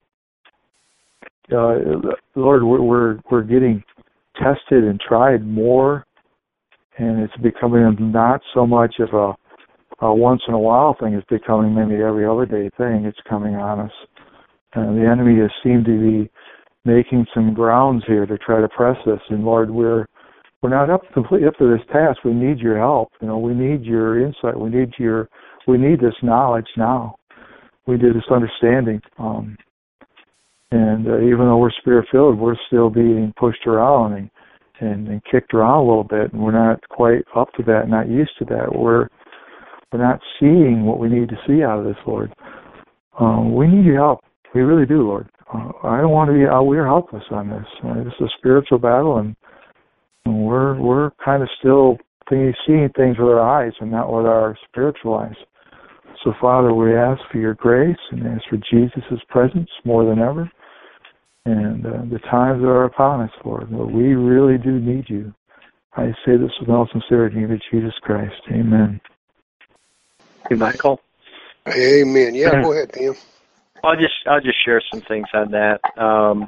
uh, Lord, we're, we're we're getting tested and tried more, and it's becoming not so much of a, a once in a while thing. It's becoming maybe every other day thing. It's coming on us, and the enemy has seemed to be making some grounds here to try to press us. And Lord, we're we're not up completely up to this task. We need your help. You know, we need your insight. We need your we need this knowledge now. We need this understanding. Um, and uh, even though we're spirit filled, we're still being pushed around and, and and kicked around a little bit, and we're not quite up to that, not used to that. We're we're not seeing what we need to see out of this, Lord. Um, we need your help. We really do, Lord. Uh, I don't want to be. Uh, we're helpless on this. Uh, this is a spiritual battle, and, and we're we're kind of still thinking, seeing things with our eyes and not with our spiritual eyes. So, Father, we ask for your grace and ask for Jesus' presence more than ever. And uh, the times are upon us, Lord. But we really do need you. I say this with all sincerity in the name of Jesus Christ. Amen. Hey, Michael. Amen. Yeah, go ahead, Tim. I'll just I'll just share some things on that. Um,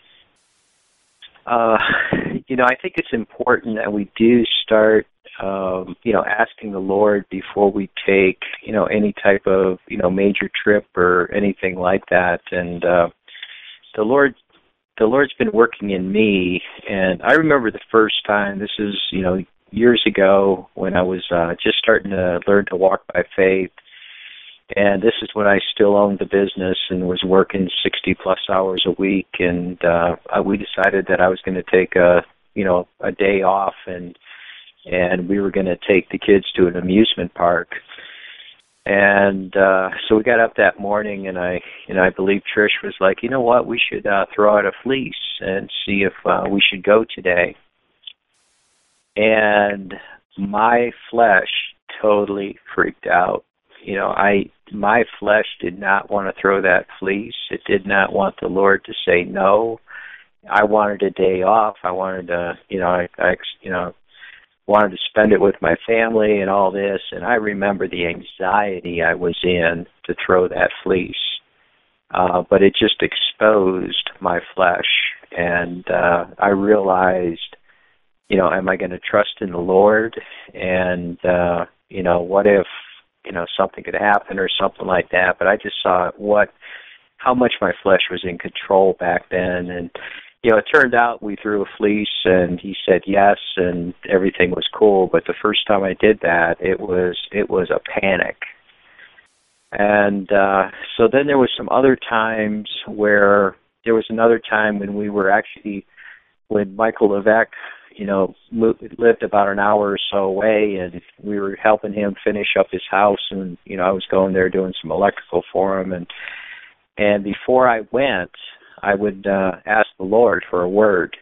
uh, you know, I think it's important that we do start, um, you know, asking the Lord before we take, you know, any type of, you know, major trip or anything like that. And uh, the Lord, the Lord's been working in me. And I remember the first time. This is, you know, years ago when I was uh, just starting to learn to walk by faith. And this is when I still owned the business and was working sixty plus hours a week. And uh, we decided that I was going to take a, you know, a day off, and and we were going to take the kids to an amusement park. And uh, so we got up that morning, and I, you know, I believe Trish was like, you know what, we should uh, throw out a fleece and see if uh, we should go today. And my flesh totally freaked out. You know, I my flesh did not want to throw that fleece. It did not want the Lord to say no. I wanted a day off. I wanted to, you know, I, I you know, wanted to spend it with my family and all this. And I remember the anxiety I was in to throw that fleece. Uh, but it just exposed my flesh. And uh, I realized, you know, am I going to trust in the Lord? And, uh, you know, what if, you know, something could happen or something like that. But I just saw what, how much my flesh was in control back then. And, you know, it turned out we threw a fleece and he said yes and everything was cool. But the first time I did that, it was, it was a panic. And uh, so then there was some other times where there was another time when we were actually, when Michael Levesque, you know, lived about an hour or so away, and we were helping him finish up his house, and, you know, I was going there doing some electrical for him, and and before I went, I would uh, ask the Lord for a word.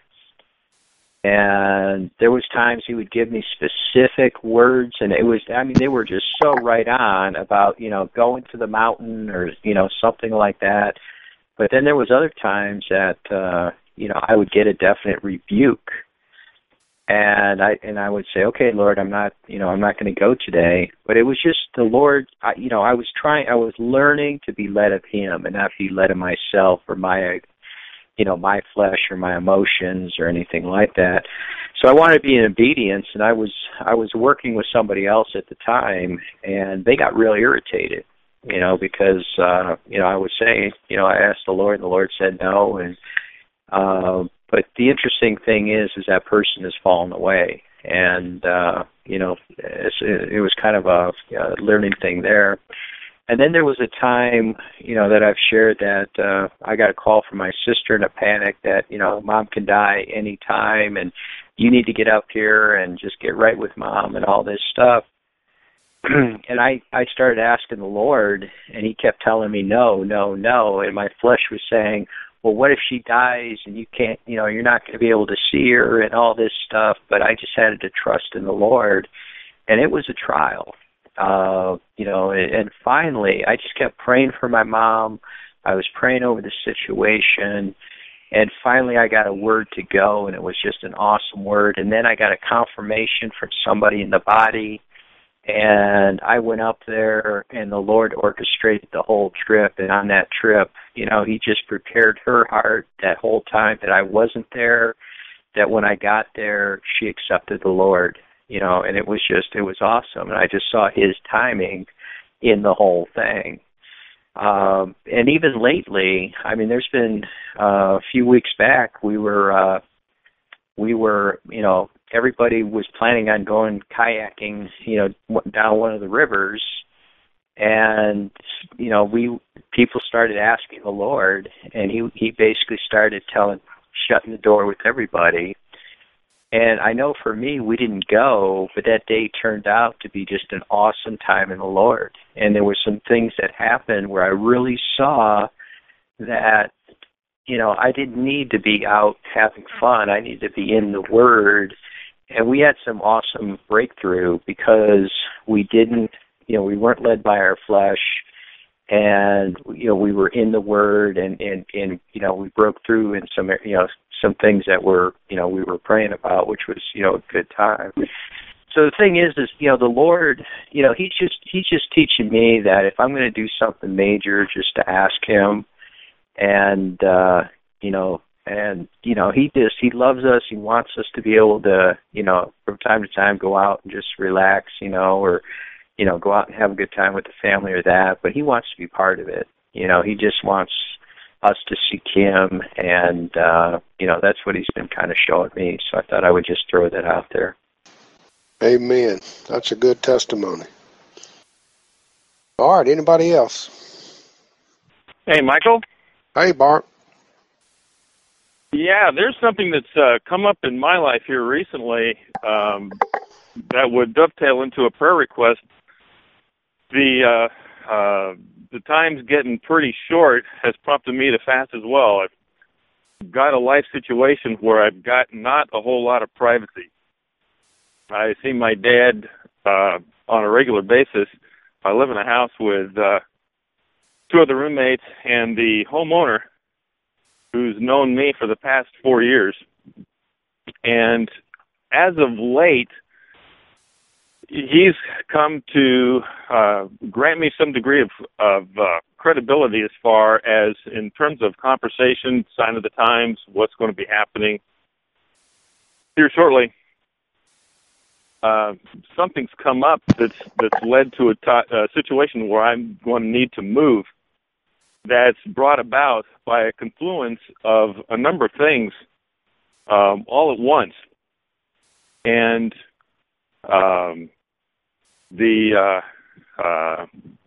And there was times he would give me specific words, and it was, I mean, they were just so right on about, you know, going to the mountain or, you know, something like that. But then there was other times that, uh, you know, I would get a definite rebuke. And I and I would say, okay, Lord, I'm not, you know, I'm not going to go today. But it was just the Lord, I, you know, I was trying, I was learning to be led of Him and not be led of myself or my, you know, my flesh or my emotions or anything like that. So I wanted to be in obedience, and I was I was working with somebody else at the time, and they got really irritated. you know, because, uh, you know, I was saying, you know, I asked the Lord, and the Lord said no. And, uh, but the interesting thing is, is that person has fallen away. And, uh, you know, it's, it was kind of a, a learning thing there. And then there was a time, you know, that I've shared that uh, I got a call from my sister in a panic that, you know, Mom can die any time, and you need to get up here and just get right with Mom and all this stuff. And I, I started asking the Lord, and he kept telling me no, no, no. And my flesh was saying, well, what if she dies and you can't, you know, you're not going to be able to see her and all this stuff. But I just had to trust in the Lord. And it was a trial, uh, you know, and, and finally I just kept praying for my mom. I was praying over the situation. And finally I got a word to go, and it was just an awesome word. And then I got a confirmation from somebody in the body. And I went up there, and the Lord orchestrated the whole trip. And on that trip, you know, he just prepared her heart that whole time that I wasn't there, that when I got there, she accepted the Lord, you know, and it was just, it was awesome. And I just saw his timing in the whole thing. Um, and even lately, I mean, there's been uh, a few weeks back, we were, uh, we were, you know, everybody was planning on going kayaking, you know, down one of the rivers, and you know, we people started asking the Lord, and he he basically started telling, shutting the door with everybody. And I know for me, we didn't go, but that day turned out to be just an awesome time in the Lord. And there were some things that happened where I really saw that, you know, I didn't need to be out having fun. I needed to be in the Word. And we had some awesome breakthrough because we didn't, you know, we weren't led by our flesh, and, you know, we were in the Word, and, and, and you know, we broke through in some, you know, some things that were, you know, we were praying about, which was, you know, a good time. So the thing is, is, you know, the Lord, you know, he's just, he's just teaching me that if I'm going to do something major, just to ask him. And, uh, you know, and, you know, he just, he loves us. He wants us to be able to, you know, from time to time go out and just relax, you know, or, you know, go out and have a good time with the family or that. But he wants to be part of it. You know, he just wants us to seek him. And, uh, you know, that's what he's been kind of showing me. So I thought I would just throw that out there. Amen. That's a good testimony. All right. Anybody else? Hey, Michael. Hey, Bart. Yeah, there's something that's uh, come up in my life here recently um, that would dovetail into a prayer request. The uh, uh, the time's getting pretty short has prompted me to fast as well. I've got a life situation where I've got not a whole lot of privacy. I see my dad uh, on a regular basis. I live in a house with uh, two other roommates and the homeowner, who's known me for the past four years. And as of late, he's come to uh, grant me some degree of, of uh, credibility as far as in terms of conversation, sign of the times, what's going to be happening. Here shortly, uh, something's come up that's, that's led to a t- uh, situation where I'm going to need to move. That's brought about by a confluence of a number of things um, all at once. And um, the uh, uh,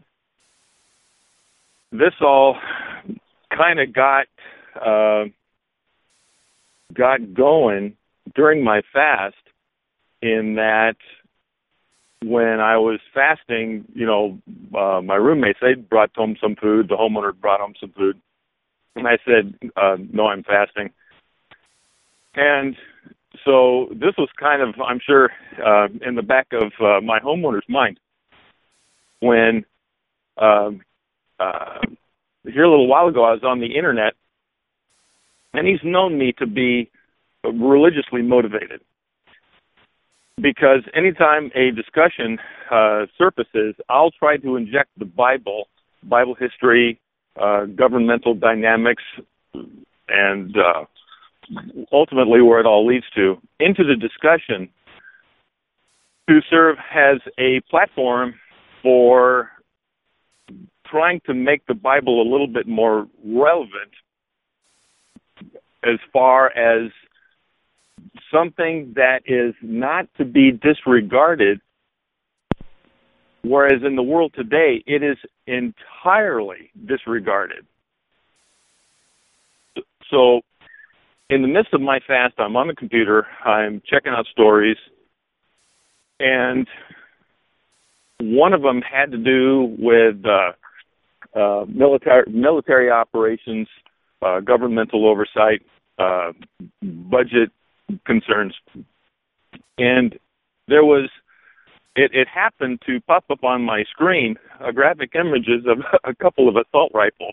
this all kind of got uh, got going during my fast, in that when I was fasting, you know, uh, my roommates, they brought home some food. The homeowner brought home some food. And I said, uh, no, I'm fasting. And so this was kind of, I'm sure, uh, in the back of uh, my homeowner's mind when uh, uh, here a little while ago I was on the internet, and he's known me to be religiously motivated. Because anytime a discussion uh, surfaces, I'll try to inject the Bible, Bible history, uh, governmental dynamics, and uh, ultimately where it all leads to, into the discussion to serve as a platform for trying to make the Bible a little bit more relevant as far as something that is not to be disregarded, whereas in the world today, it is entirely disregarded. So in the midst of my fast, I'm on the computer, I'm checking out stories, and one of them had to do with uh, uh, military military operations, uh, governmental oversight, uh, budget concerns. And there was, it, it happened to pop up on my screen, uh, graphic images of a couple of assault rifles.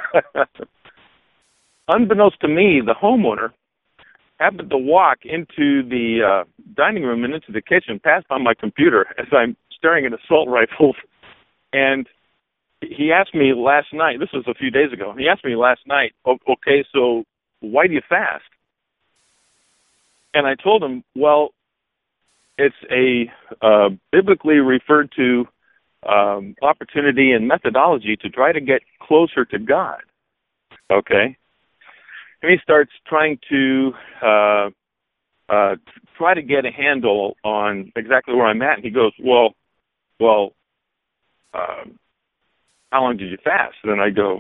Unbeknownst to me, the homeowner happened to walk into the uh, dining room and into the kitchen, passed by my computer as I'm staring at assault rifles. And he asked me last night, this was a few days ago, he asked me last night, okay, so why do you fast? And I told him, well, it's a uh, biblically referred to um, opportunity and methodology to try to get closer to God. Okay? And he starts trying to uh, uh, try to get a handle on exactly where I'm at. And he goes, well, well, uh, how long did you fast? And then I go,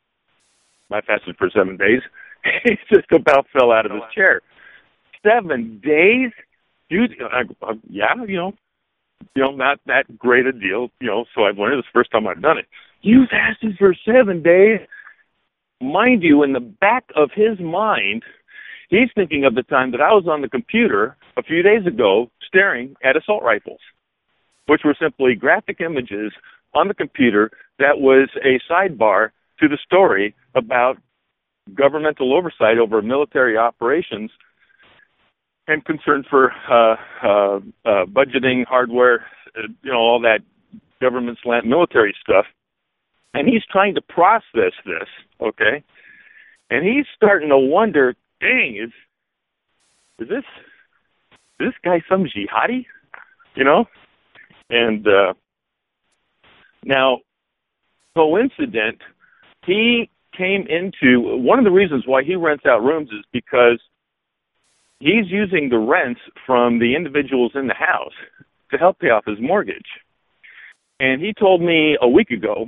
I fasted for seven days. He just about fell out of his chair. Seven days? Dude, I, I, yeah, you know, you know, not that great a deal, you know, so I've learned this the first time I've done it. You fasted for seven days? Mind you, in the back of his mind, he's thinking of the time that I was on the computer a few days ago staring at assault rifles, which were simply graphic images on the computer that was a sidebar to the story about governmental oversight over military operations and concern for uh, uh, uh, budgeting, hardware, uh, you know, all that government slant military stuff. And he's trying to process this, okay? And he's starting to wonder, dang, is is this is this guy some jihadi, you know? And uh, now, coincident, he came into, one of the reasons why he rents out rooms is because he's using the rents from the individuals in the house to help pay off his mortgage. And he told me a week ago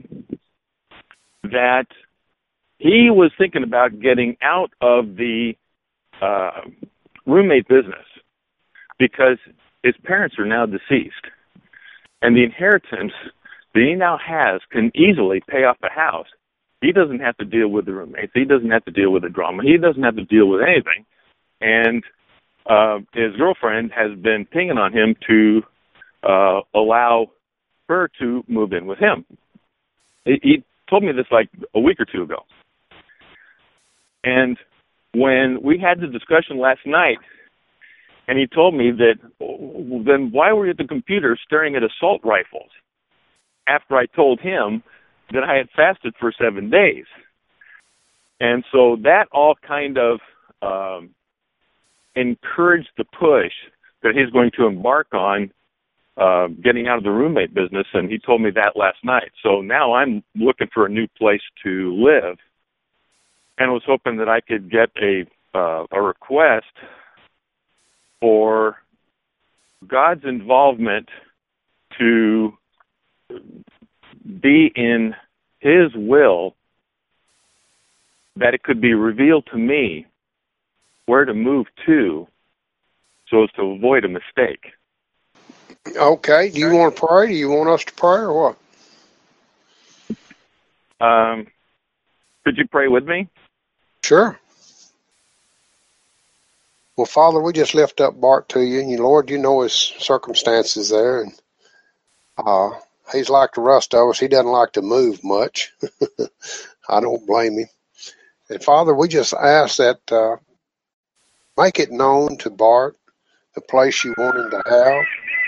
that he was thinking about getting out of the uh, roommate business because his parents are now deceased. And the inheritance that he now has can easily pay off the house. He doesn't have to deal with the roommates. He doesn't have to deal with the drama. He doesn't have to deal with anything. And uh, his girlfriend has been pinging on him to uh, allow her to move in with him. He, he told me this like a week or two ago. And when we had the discussion last night, and he told me that, oh, then why were you at the computer staring at assault rifles after I told him that I had fasted for seven days? And so that all kind of um, encouraged the push that he's going to embark on uh, getting out of the roommate business, and he told me that last night. So now I'm looking for a new place to live, and was hoping that I could get a uh, a request for God's involvement to be in His will, that it could be revealed to me where to move to so as to avoid a mistake. Okay. Do you want to pray? Do you want us to pray or what? Um, could you pray with me? Sure. Well, Father, we just lift up Bart to you. And you, Lord, you know his circumstances there. And uh, he's like the rest of us. He doesn't like to move much. I don't blame him. And Father, we just ask that uh, make it known to Bart the place you want him to have.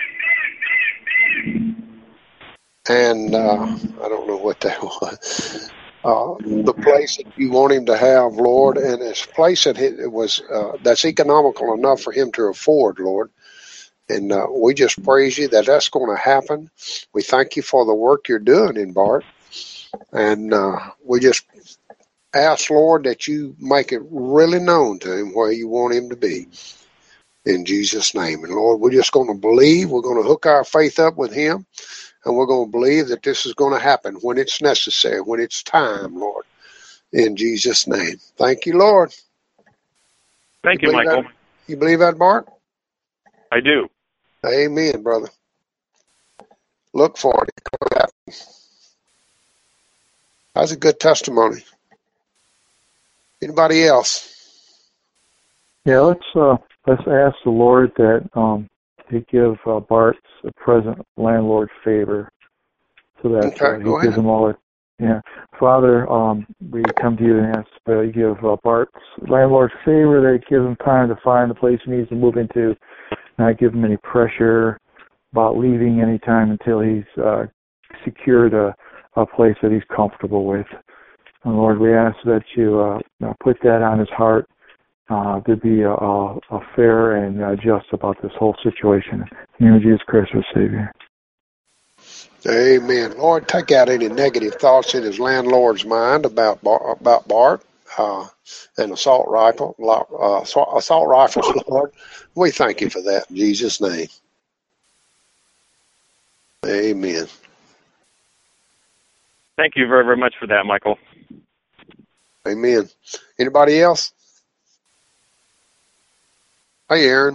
And uh, I don't know what that was. Uh, the place that you want him to have, Lord, and it's a place that it was uh, that's economical enough for him to afford, Lord. And uh, we just praise you that that's going to happen. We thank you for the work you're doing in Bart. And uh, we just ask, Lord, that you make it really known to him where you want him to be. In Jesus' name. And Lord, we're just going to believe. We're going to hook our faith up with him. And we're going to believe that this is going to happen when it's necessary, when it's time, Lord. In Jesus' name. Thank you, Lord. Thank you, you Michael. That? You believe that, Bart? I do. Amen, brother. Look for it. That's a good testimony. Anybody else? Yeah, let's uh, let's ask the Lord that um, He give uh, Bart a present landlord favor, so that okay, uh, He gives him all it. Yeah, Father, um, we come to you and ask that you give uh, Bart's landlord favor, that He gives him time to find the place he needs to move into, not give him any pressure about leaving anytime until he's uh, secured a, a place that he's comfortable with. And Lord, we ask that you uh, put that on his heart, uh, to be a, a, a fair and uh, just about this whole situation. In the name of Jesus Christ, our Savior. Amen. Lord, take out any negative thoughts in his landlord's mind about Bar- about Bart uh, and assault rifle, uh, assault rifles, Lord. We thank you for that in Jesus' name. Amen. Thank you very, very much for that, Michael. Amen. Anybody else? Hey, Aaron.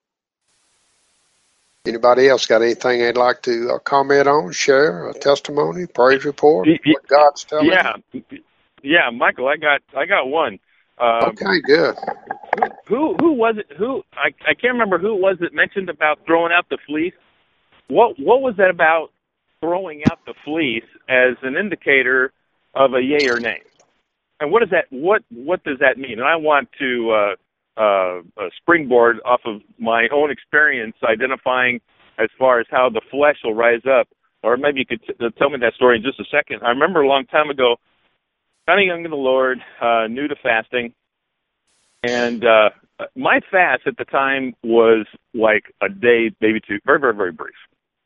Anybody else got anything they'd like to uh, comment on, share, a testimony, praise report, what God's telling yeah. you? Yeah, yeah, Michael, I got, I got one. Uh, okay, good. Who, who was it? Who I, I can't remember who it was that mentioned about throwing out the fleece. What, what was that about throwing out the fleece as an indicator of a yay or nay? And what does that, what, what does that mean? And I want to. Uh, Uh, a springboard off of my own experience identifying as far as how the flesh will rise up. Or maybe you could t- tell me that story in just a second. I remember a long time ago, kind of young in the Lord, uh, new to fasting. And uh, my fast at the time was like a day, maybe two, very, very, very brief.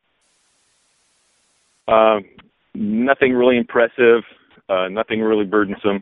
Uh, nothing really impressive, uh, nothing really burdensome.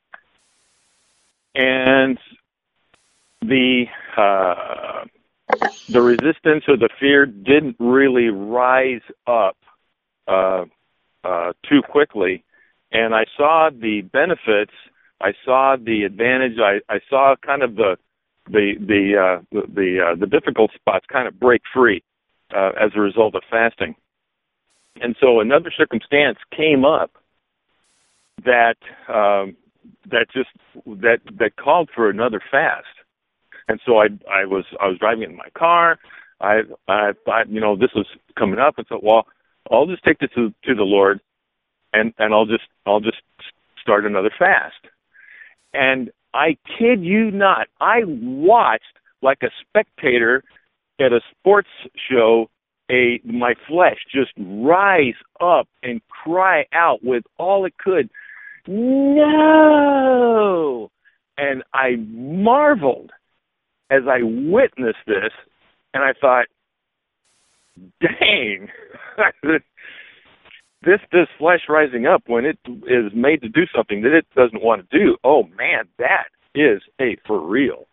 And the uh, the resistance or the fear didn't really rise up uh, uh, too quickly, and I saw the benefits. I saw the advantage. I, I saw kind of the the the uh, the the, uh, the difficult spots kind of break free uh, as a result of fasting. And so another circumstance came up that um, that just that that called for another fast. And so I I was I was driving in my car. I I thought, you know, this was coming up, and so well, I'll just take this to, to the Lord, and, and I'll just I'll just start another fast. And I kid you not, I watched like a spectator at a sports show, a my flesh just rise up and cry out with all it could, no! And I marveled as I witnessed this, and I thought, dang, this this flesh rising up when it is made to do something that it doesn't want to do, oh man, that is a for real.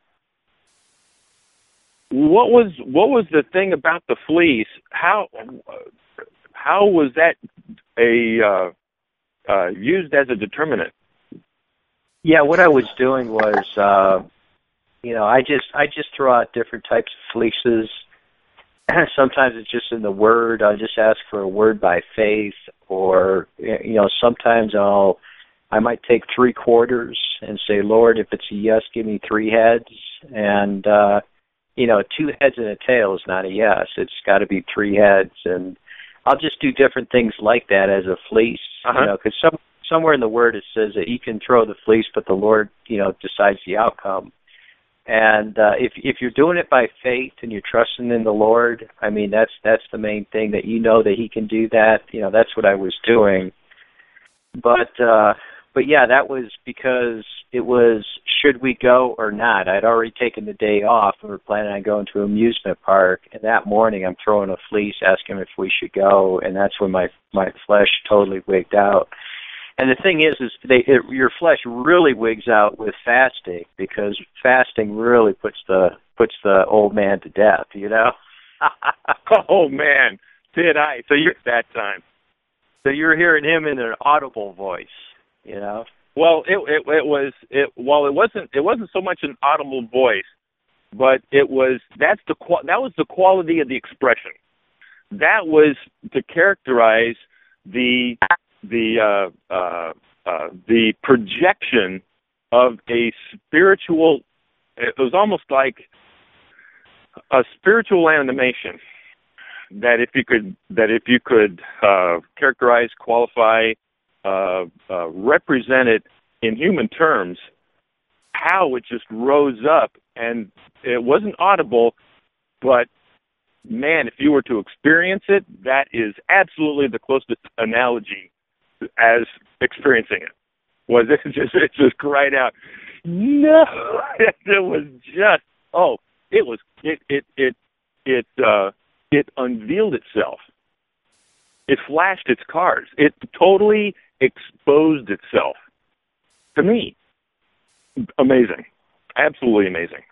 What was what was the thing about the fleece? How how was that a uh, uh, used as a determinant? Yeah, what I was doing was, uh, you know, I just I just throw out different types of fleeces. Sometimes it's just in the Word. I'll just ask for a word by faith, or you know, sometimes I'll I might take three quarters and say, Lord, if it's a yes, give me three heads, and uh, you know, two heads and a tail is not a yes. It's got to be three heads, and I'll just do different things like that as a fleece, uh-huh. you know, because some somewhere in the Word it says that you can throw the fleece, but the Lord, you know, decides the outcome. And uh, if if you're doing it by faith and you're trusting in the Lord, I mean, that's that's the main thing, that you know that He can do that. You know, that's what I was doing. But uh, but yeah, that was because it was, should we go or not? I'd already taken the day off. We were planning on going to an amusement park, and that morning I'm throwing a fleece, asking if we should go, and that's when my my flesh totally wigged out. And the thing is, is they it, your flesh really wigs out with fasting, because fasting really puts the puts the old man to death. You know. Oh man, did I? So you're at that time. So you're hearing him in an audible voice. You know. Well, it it, it was it. Well, it wasn't it wasn't so much an audible voice, but it was that's the that was the quality of the expression. That was to characterize the the uh, uh, uh, the projection of a spiritual. It was almost like a spiritual animation that if you could that if you could uh, characterize, qualify, uh, uh, represent it in human terms, how it just rose up, and it wasn't audible, but man, if you were to experience it, that is absolutely the closest analogy as experiencing it. Was it just it just cried out, no? It was just oh, it was it it it it uh, it unveiled itself. It flashed its cards. It totally exposed itself to me. Amazing, absolutely amazing.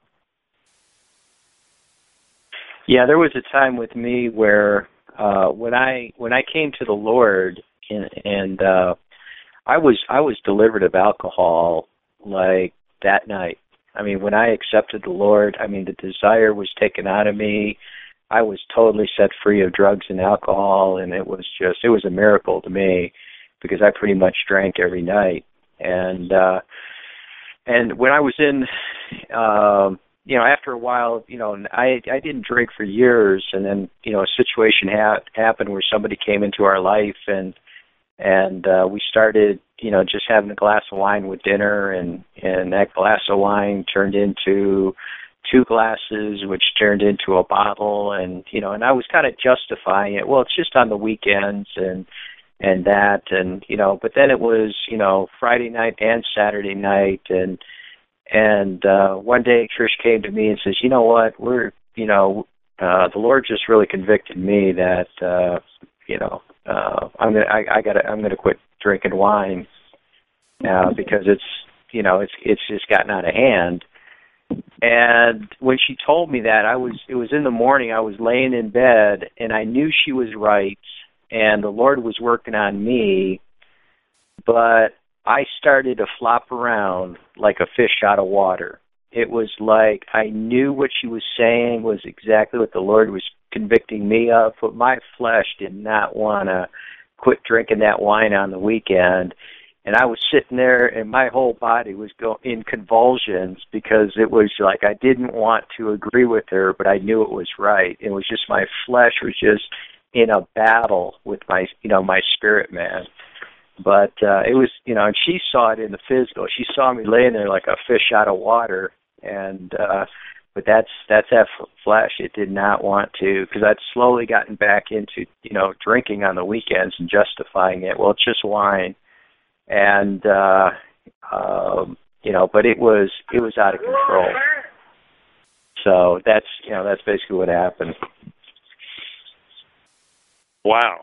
Yeah, there was a time with me where uh, when I when I came to the Lord and, and uh, I was I was delivered of alcohol like that night. I mean, when I accepted the Lord, I mean, the desire was taken out of me. I was totally set free of drugs and alcohol, and it was just it was a miracle to me because I pretty much drank every night. And uh, and when I was in um, you know, after a while, you know, I I didn't drink for years, and then, you know, a situation ha- happened where somebody came into our life, and and uh, we started, you know, just having a glass of wine with dinner, and and that glass of wine turned into two glasses, which turned into a bottle, and you know, and I was kind of justifying it. Well, it's just on the weekends, and and that, and you know, but then it was, you know, Friday night and Saturday night, and. And uh, one day Trish came to me and says, you know what, we're, you know, uh, the Lord just really convicted me that, uh, you know, uh, I'm gonna, I, I gotta, I'm gonna quit drinking wine uh, because it's, you know, it's, it's just gotten out of hand. And when she told me that, I was, it was in the morning, I was laying in bed, and I knew she was right, and the Lord was working on me, but I started to flop around like a fish out of water. It was like I knew what she was saying was exactly what the Lord was convicting me of, but my flesh did not want to quit drinking that wine on the weekend. And I was sitting there, and my whole body was go in convulsions because it was like I didn't want to agree with her, but I knew it was right. It was just my flesh was just in a battle with my, you know, my spirit man. But uh, it was, you know, and she saw it in the physical. She saw me laying there like a fish out of water, and uh, but that's that's that flesh. It did not want to, because I'd slowly gotten back into, you know, drinking on the weekends and justifying it. Well, it's just wine, and uh, um, you know, but it was it was out of control. So that's, you know, that's basically what happened. Wow.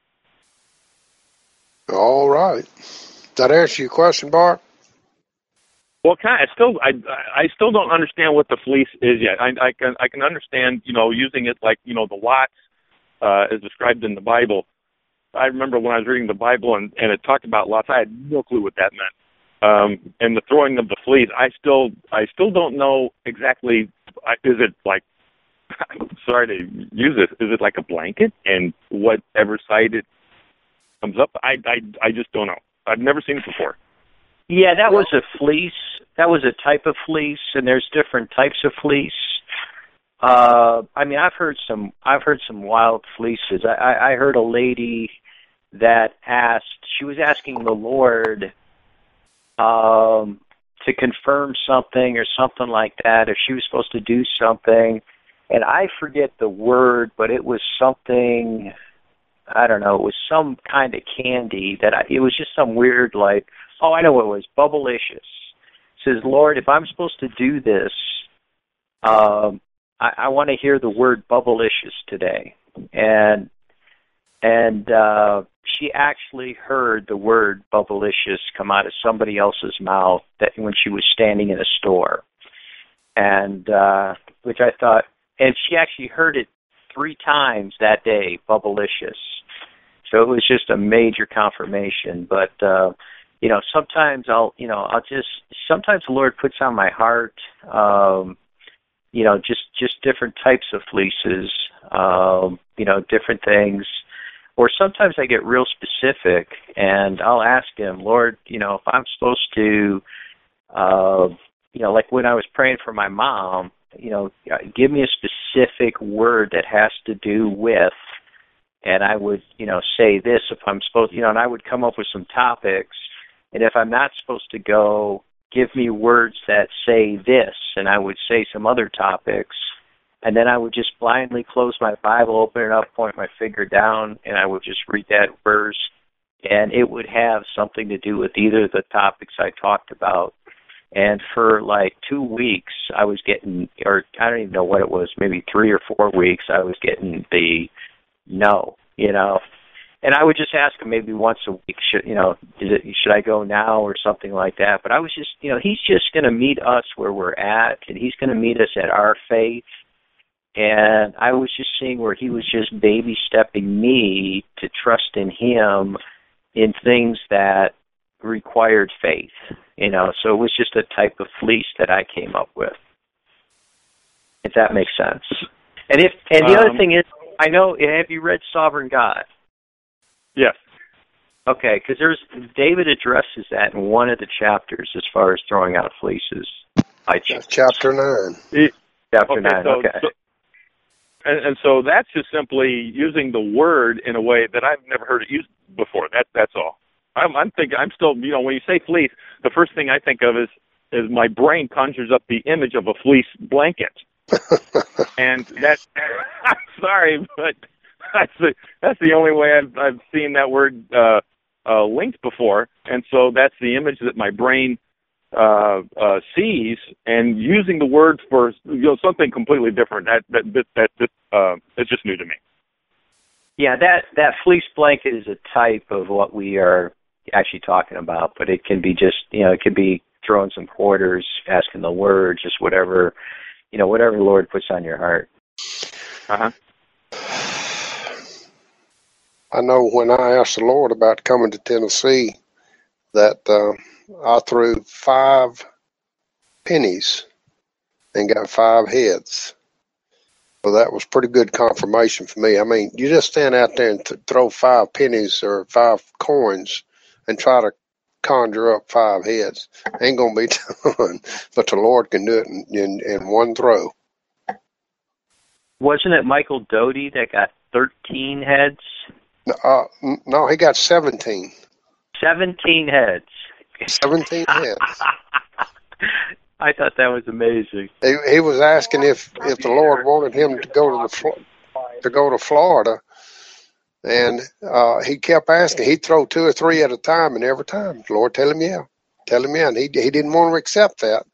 All right. Does that answer your question, Bart? Well, kind of. I still, I, I still don't understand what the fleece is yet. I, I can, I can understand, you know, using it like, you know, the lots uh, as described in the Bible. I remember when I was reading the Bible and, and it talked about lots. I had no clue what that meant. Um, and the throwing of the fleece, I still, I still don't know exactly. Is it like? I'm sorry to use this. Is it like a blanket, and whatever side it comes up? I, I, I just don't know. I've never seen it before. Yeah, that was a fleece. That was a type of fleece, and there's different types of fleece. Uh, I mean, I've heard some. I've heard some wild fleeces. I, I, I heard a lady that asked. She was asking the Lord um, to confirm something or something like that, if she was supposed to do something. And I forget the word, but it was something. I don't know. It was some kind of candy that I, it was just some weird, like, oh, I know what it was, Bubblicious. It says, Lord, if I'm supposed to do this, um, I, I want to hear the word Bubblicious today. And and uh, she actually heard the word bubblicious come out of somebody else's mouth that when she was standing in a store. And uh, which I thought, and she actually heard it three times that day, bubblicious. So it was just a major confirmation. But, uh, you know, sometimes I'll, you know, I'll just, sometimes the Lord puts on my heart, um, you know, just, just different types of fleeces, um, you know, different things. Or sometimes I get real specific, and I'll ask him, Lord, you know, if I'm supposed to, uh, you know, like when I was praying for my mom, you know, give me a specific word that has to do with, and I would, you know, say this if I'm supposed, you know, and I would come up with some topics, and if I'm not supposed to go, give me words that say this, and I would say some other topics. And then I would just blindly close my Bible, open it up, point my finger down, and I would just read that verse. And it would have something to do with either of the topics I talked about. And for like two weeks, I was getting, or I don't even know what it was, maybe three or four weeks, I was getting the no, you know. And I would just ask him maybe once a week, should, you know, is it, should I go now or something like that. But I was just, you know, he's just going to meet us where we're at, and he's going to meet us at our faith. And I was just seeing where he was just baby stepping me to trust in him in things that required faith, you know. So it was just a type of fleece that I came up with, if that makes sense. And if and the um, other thing is, I know, have you read Sovereign God? Yes. Okay, because there's David addresses that in one of the chapters as far as throwing out fleeces. I chapter nine. It, chapter okay, nine. So, okay. So, And, and so that's just simply using the word in a way that I've never heard it used before. That that's all. I'm, I'm thinking. I'm still. You know, when you say fleece, the first thing I think of is is my brain conjures up the image of a fleece blanket, and that. I'm sorry, but that's the that's the only way I've I've seen that word uh, uh, linked before, and so that's the image that my brain Uh, uh, sees, and using the word for, you know, something completely different. That that that, that, that uh, it's just new to me. Yeah, that that fleece blanket is a type of what we are actually talking about, but it can be just, you know, it could be throwing some quarters, asking the word, just whatever, you know, whatever the Lord puts on your heart. Uh huh. I know when I asked the Lord about coming to Tennessee, that. Uh, I threw five pennies and got five heads. So that was pretty good confirmation for me. I mean, you just stand out there and th- throw five pennies or five coins and try to conjure up five heads. Ain't going to be done, but the Lord can do it in, in, in one throw. Wasn't it Michael Doty that got thirteen heads? Uh, no, he got seventeen. seventeen heads. seventeen heads. I thought that was amazing. He, he was asking if, if the Lord wanted him to go to the to go to Florida, and uh, he kept asking. He'd throw two or three at a time, and every time, the Lord tell him yeah, tell him yeah, and he he didn't want to accept that,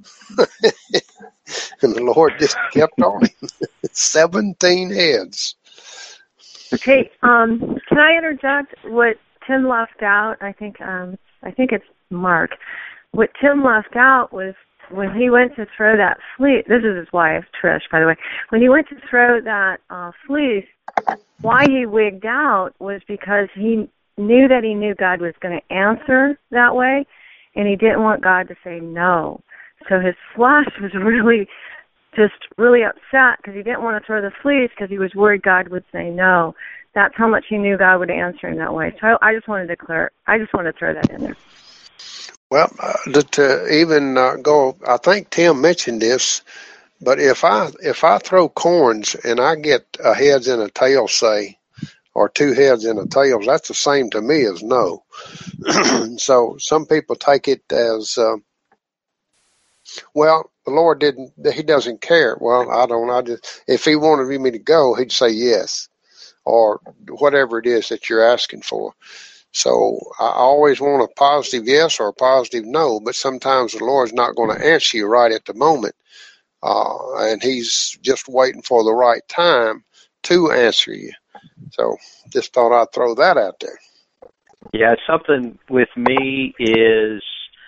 and the Lord just kept on him. seventeen heads. Hey, um, can I interject what Tim left out? I think um, I think it's Mark. What Tim left out was when he went to throw that fleece. This is his wife, Trish, by the way. When he went to throw that uh, fleece, why he wigged out was because he knew that he knew God was going to answer that way, and he didn't want God to say no. So his flesh was really just really upset because he didn't want to throw the fleece because he was worried God would say no. That's how much he knew God would answer in that way. So I, I just wanted to clear. I just wanted to throw that in there. Well, uh, to even uh, go, I think Tim mentioned this, but if I if I throw coins and I get a heads and a tail, say, or two heads and a tails, that's the same to me as no. So some people take it as, uh, well, the Lord didn't, he doesn't care. Well, I don't, I just, if he wanted me to go, he'd say yes, or whatever it is that you're asking for. So I always want a positive yes or a positive no, but sometimes the Lord's not going to answer you right at the moment. Uh, and he's just waiting for the right time to answer you. So just thought I'd throw that out there. Yeah, something with me is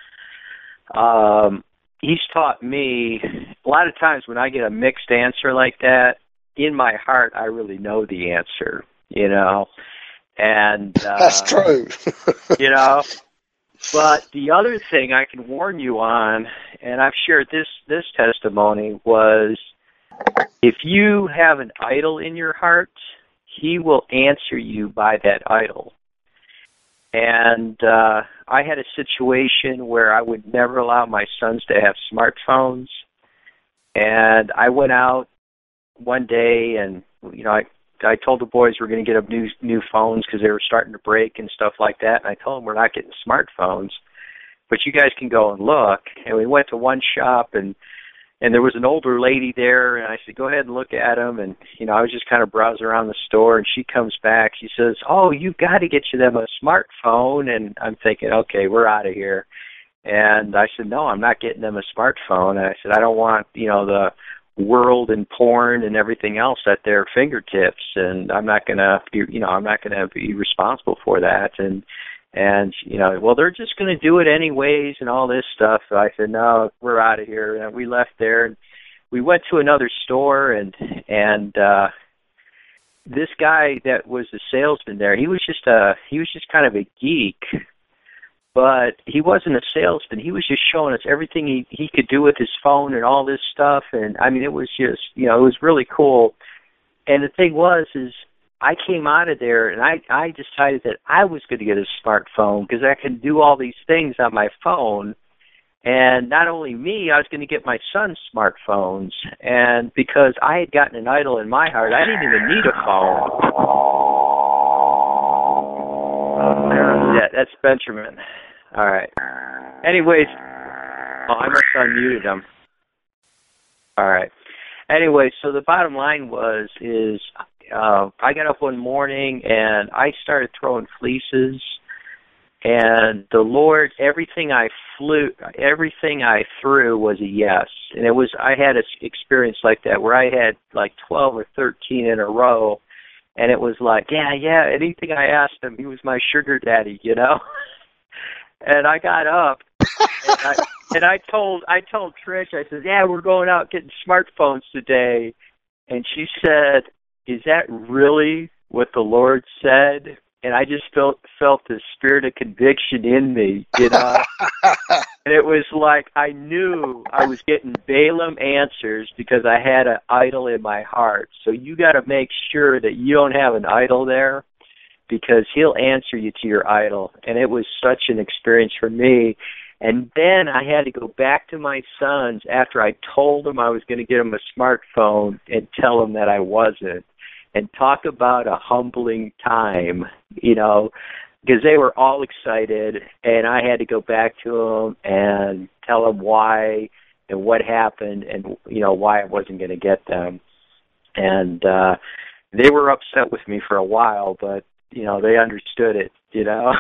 um, he's taught me a lot of times when I get a mixed answer like that, in my heart I really know the answer, you know. And uh, that's true. you know, but the other thing I can warn you on, and I've shared this this testimony, was if you have an idol in your heart, he will answer you by that idol. And uh, I had a situation where I would never allow my sons to have smartphones. And I went out one day and, you know, I, I told the boys we're going to get them new, new phones because they were starting to break and stuff like that. And I told them we're not getting smartphones, but you guys can go and look. And we went to one shop, and And there was an older lady there, and I said, go ahead and look at them. And, you know, I was just kind of browsing around the store, and she comes back. She says, oh, you've got to get you them a smartphone. And I'm thinking, okay, we're out of here. And I said, no, I'm not getting them a smartphone. And I said, I don't want, you know, the world and porn and everything else at their fingertips. And I'm not going to, you know, I'm not going to be responsible for that. And, And, you know, well, they're just going to do it anyways and all this stuff. So I said, no, we're out of here. And we left there. And we went to another store, and and uh, this guy that was the salesman there, he was just a, he was just kind of a geek, but he wasn't a salesman. He was just showing us everything he, he could do with his phone and all this stuff. And, I mean, it was just, you know, it was really cool. And the thing was, is I came out of there, and I, I decided that I was going to get a smartphone because I can do all these things on my phone. And not only me, I was going to get my son's smartphones. And because I had gotten an idol in my heart, I didn't even need a phone. Yeah, that's Benjamin. All right. Anyways, oh, I must have unmuted him. All right. Anyway, so the bottom line was, is uh, I got up one morning and I started throwing fleeces, and the Lord, everything I flew, everything I threw was a yes. And it was, I had an experience like that where I had like twelve or thirteen in a row, and it was like, yeah, yeah, anything I asked him, he was my sugar daddy, you know? And I got up, and I, and I told I told Trish, I said, yeah, we're going out getting smartphones today. And she said, is that really what the Lord said? And I just felt felt this spirit of conviction in me, you know? And it was like I knew I was getting Balaam answers because I had an idol in my heart. So you got to make sure that you don't have an idol there, because he'll answer you to your idol. And it was such an experience for me. And then I had to go back to my sons after I told them I was going to get them a smartphone and tell them that I wasn't. And talk about a humbling time, you know, because they were all excited, and I had to go back to them and tell them why and what happened and, you know, why I wasn't going to get them. And uh, they were upset with me for a while, but, you know, they understood it, you know.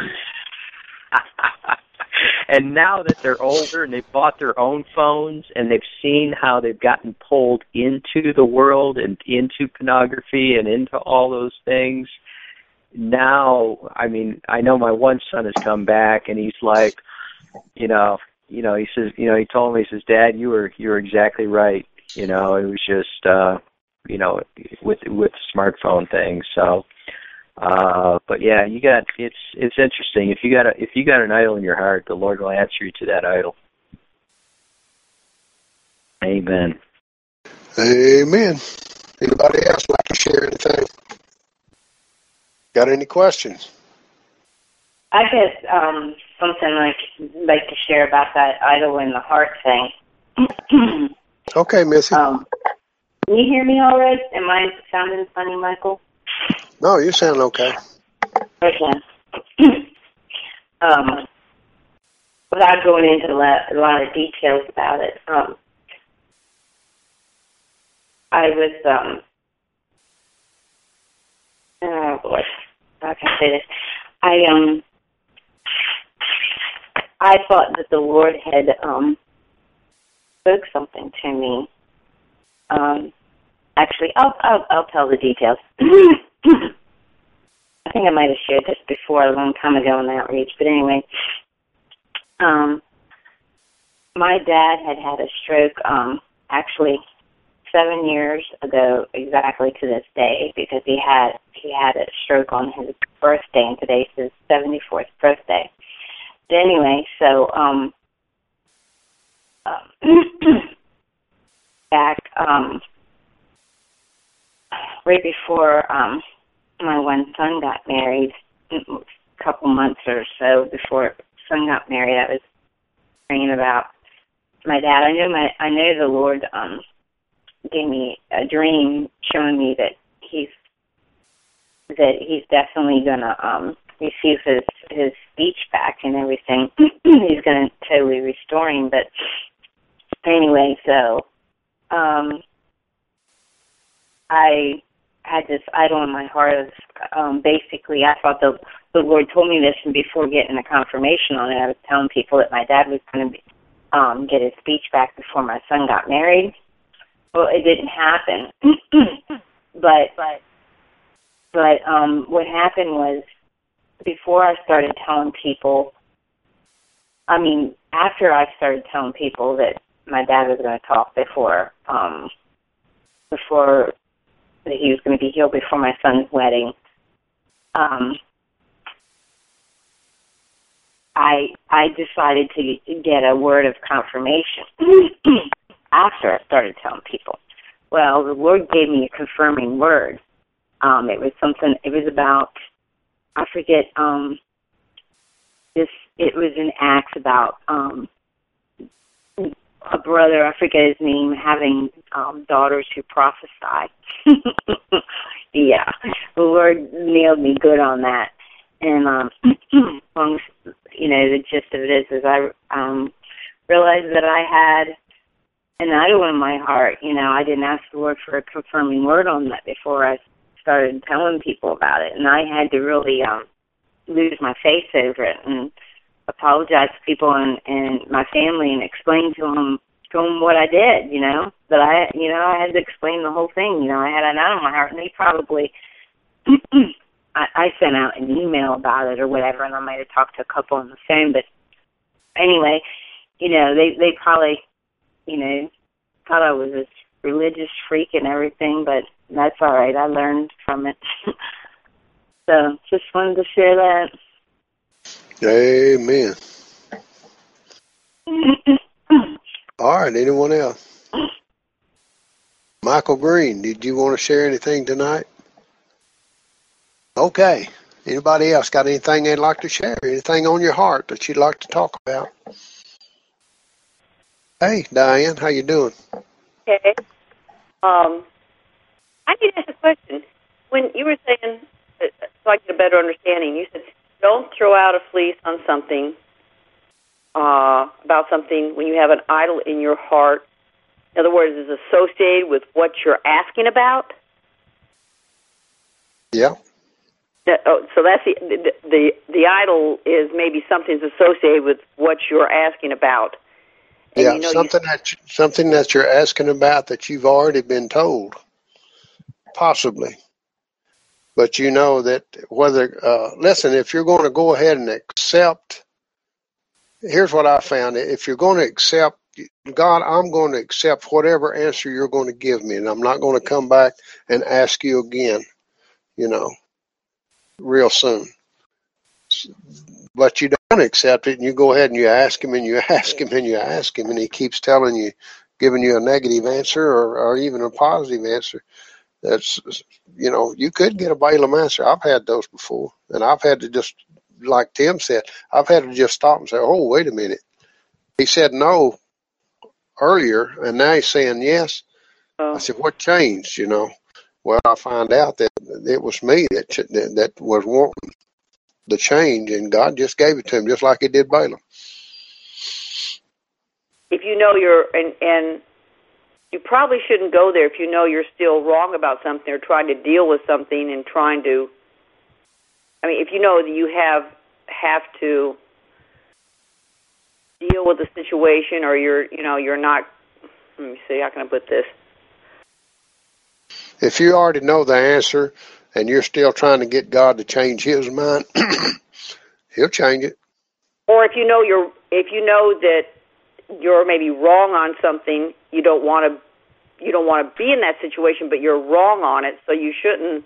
And now that they're older and they've bought their own phones and they've seen how they've gotten pulled into the world and into pornography and into all those things, now, I mean, I know my one son has come back and he's like, you know, you know, he says, you know, he told me, he says, Dad, you were, you were exactly right. You know, it was just, uh, you know, with, with the smartphone thing. So, Uh, but yeah, you got, it's, it's interesting. If you got a, if you got an idol in your heart, the Lord will answer you to that idol. Amen. Amen. Anybody else like to share anything? Got any questions? I had um, something like like to share about that idol in the heart thing. Okay, Missy. Um, can you hear me all right? Am I sounding funny, Michael? No, you sound okay. Okay. um, without going into a lot, a lot of details about it, um, I was, um, oh boy, how can I say this? I, um, I thought that the Lord had, um, spoke something to me. Um, actually, I'll, I'll, I'll tell the details. I think I might have shared this before a long time ago in Outreach, but anyway, um, my dad had had a stroke um, actually seven years ago exactly to this day, because he had he had a stroke on his birthday, and today's his seventy-fourth birthday. But anyway, so um, uh, back um, right before um, my one son got married, a couple months or so before son got married, I was praying about my dad. I know my I know the Lord um, gave me a dream showing me that he's that he's definitely gonna um, receive his his speech back and everything. He's gonna totally restore him. But anyway, so um, I had this idol in my heart of um, basically I thought the the Lord told me this, and before getting a confirmation on it, I was telling people that my dad was going to be um, get his speech back before my son got married. Well, it didn't happen. but but but um, what happened was, before I started telling people, I mean, after I started telling people that my dad was going to talk before um, before that he was going to be healed before my son's wedding, um, I I decided to get a word of confirmation after I started telling people. Well, the Lord gave me a confirming word. Um, it was something. It was about, I forget. Um, this. It was an Acts about um, a brother. I forget his name. Having um, daughters who prophesy. Yeah, the Lord nailed me good on that. And um, long, you know, the gist of it is, is I um, realized that I had an idol in my heart. You know, I didn't ask the Lord for a confirming word on that before I started telling people about it, and I had to really um, lose my face over it and apologize to people and, and my family and explain to them to them what I did. You know, that I, you know, I had to explain the whole thing. You know, I had an idol in my heart, and they probably. I, I sent out an email about it or whatever, and I might have talked to a couple on the phone. But anyway, you know, they they probably, you know, thought I was this religious freak and everything, but that's all right. I learned from it. So just wanted to share that. Amen. All right, anyone else? Michael Green, did you want to share anything tonight? Okay. Anybody else got anything they'd like to share? Anything on your heart that you'd like to talk about? Hey, Diane, how you doing? Okay. Um, I need to ask a question. When you were saying, uh, so I get a better understanding, you said don't throw out a fleece on something, uh, about something when you have an idol in your heart. In other words, is associated with what you're asking about? Yeah. Oh, so that's the, the the the idol is maybe something's associated with what you're asking about. And yeah, you know something you, that something that you're asking about that you've already been told, possibly. But you know that whether uh, listen, if you're going to go ahead and accept, here's what I found: if you're going to accept God, I'm going to accept whatever answer you're going to give me, and I'm not going to come back and ask you again. You know. Real soon. But you don't accept it, and you go ahead and you ask him and you ask him and you ask him, and he keeps telling you, giving you a negative answer or, or even a positive answer. That's, you know, you could get a Balaam answer. I've had those before, and I've had to just, like Tim said, I've had to just stop and say, oh, wait a minute. He said no earlier, and now he's saying yes. Oh. I said, what changed, you know? Well, I found out that it was me that that, that was wanting the change, and God just gave it to him, just like he did Balaam. If you know you're, and, and you probably shouldn't go there if you know you're still wrong about something or trying to deal with something and trying to, I mean, if you know that you have have to deal with the situation or you're, you know, you're not, let me see, how can I put this? If you already know the answer and you're still trying to get God to change his mind, he'll change it. Or if you know you're, if you know that you're maybe wrong on something, you don't want to, you don't want to be in that situation, but you're wrong on it, so you shouldn't.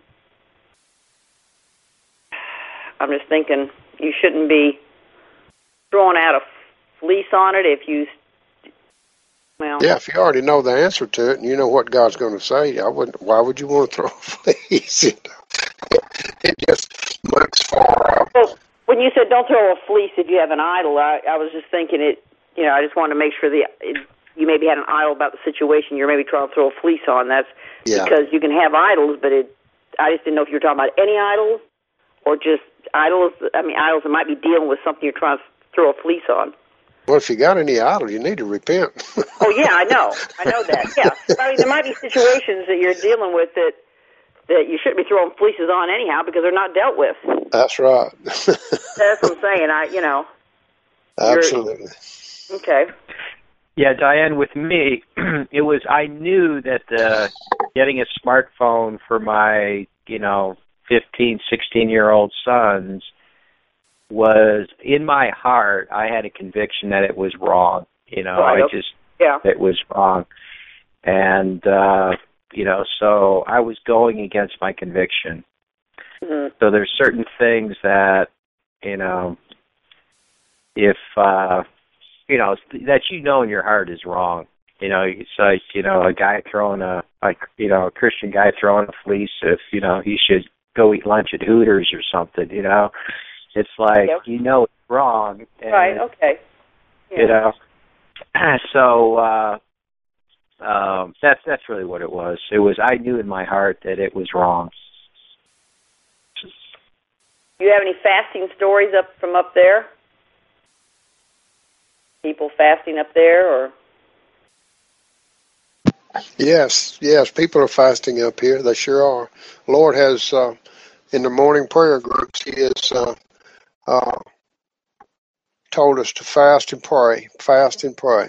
I'm just thinking you shouldn't be throwing out a fleece on it if you. Well, yeah, if you already know the answer to it and you know what God's going to say, I wouldn't. Why would you want to throw a fleece? You know? It just looks far out. Well, when you said don't throw a fleece if you have an idol, I, I was just thinking it. You know, I just wanted to make sure that it, you maybe had an idol about the situation you're maybe trying to throw a fleece on. That's yeah. Because you can have idols, but it. I just didn't know if you were talking about any idols or just idols. I mean, idols that might be dealing with something you're trying to throw a fleece on. Well, if you got any idol, you need to repent. Oh, yeah, I know. I know that, yeah. I mean, there might be situations that you're dealing with that that you shouldn't be throwing fleeces on anyhow because they're not dealt with. That's right. That's what I'm saying. I, you know. Absolutely. Okay. Yeah, Diane, with me, it was, I knew that uh, getting a smartphone for my, you know, fifteen, sixteen-year-old sons was, in my heart, I had a conviction that it was wrong. You know, right. I just, yeah. it was wrong. And, uh, you know, so I was going against my conviction. Mm-hmm. So there's certain things that, you know, if, uh, you know, that you know in your heart is wrong. You know, it's like, you know, a guy throwing a, like, you know, a Christian guy throwing a fleece if, you know, he should go eat lunch at Hooters or something, you know. It's like, yep. you know it's wrong. And, right, okay. Yeah. You know, so uh, um, that's that's really what it was. It was, I knew in my heart that it was wrong. Do you have any fasting stories up from up there? People fasting up there, or? Yes, yes, people are fasting up here. They sure are. Lord has, uh, in the morning prayer groups, he has uh, uh, told us to fast and pray, fast and pray.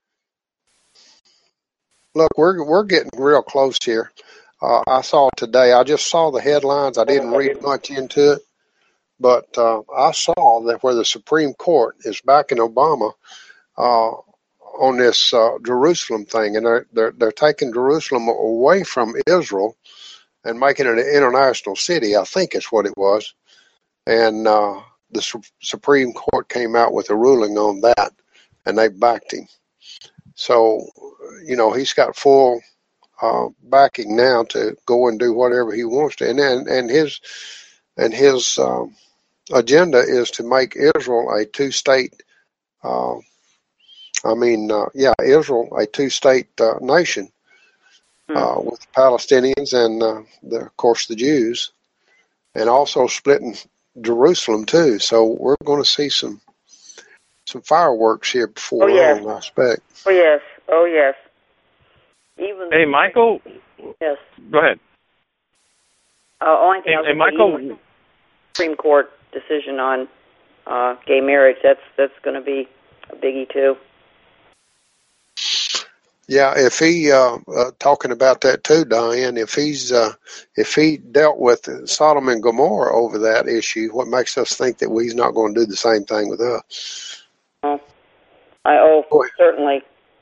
Look, we're we're getting real close here. Uh, I saw today, I just saw the headlines. I didn't read much into it, but uh, I saw that where the Supreme Court is backing Obama uh, on this uh, Jerusalem thing, and they're, they're they're taking Jerusalem away from Israel and making it an international city, I think is what it was. And uh, the Su- Supreme Court came out with a ruling on that, and they backed him. So, you know, he's got full uh, backing now to go and do whatever he wants to, and and, and his and his um, agenda is to make Israel a two-state. Uh, I mean, uh, yeah, Israel a two-state uh, nation uh, with the Palestinians and, uh, the, of course, the Jews, and also splitting Jerusalem too. So we're going to see some some fireworks here before oh, yes. long, I expect. Oh yes, oh yes. Even hey, Michael. Yes. Go ahead. Uh, only thing hey, I was hey Michael. Supreme Court decision on uh, gay marriage. That's that's going to be a biggie too. Yeah, if he uh, uh, talking about that too, Diane. If he's uh, if he dealt with Sodom and Gomorrah over that issue, what makes us think that he's not going to do the same thing with us? Oh, I oh Boy. certainly.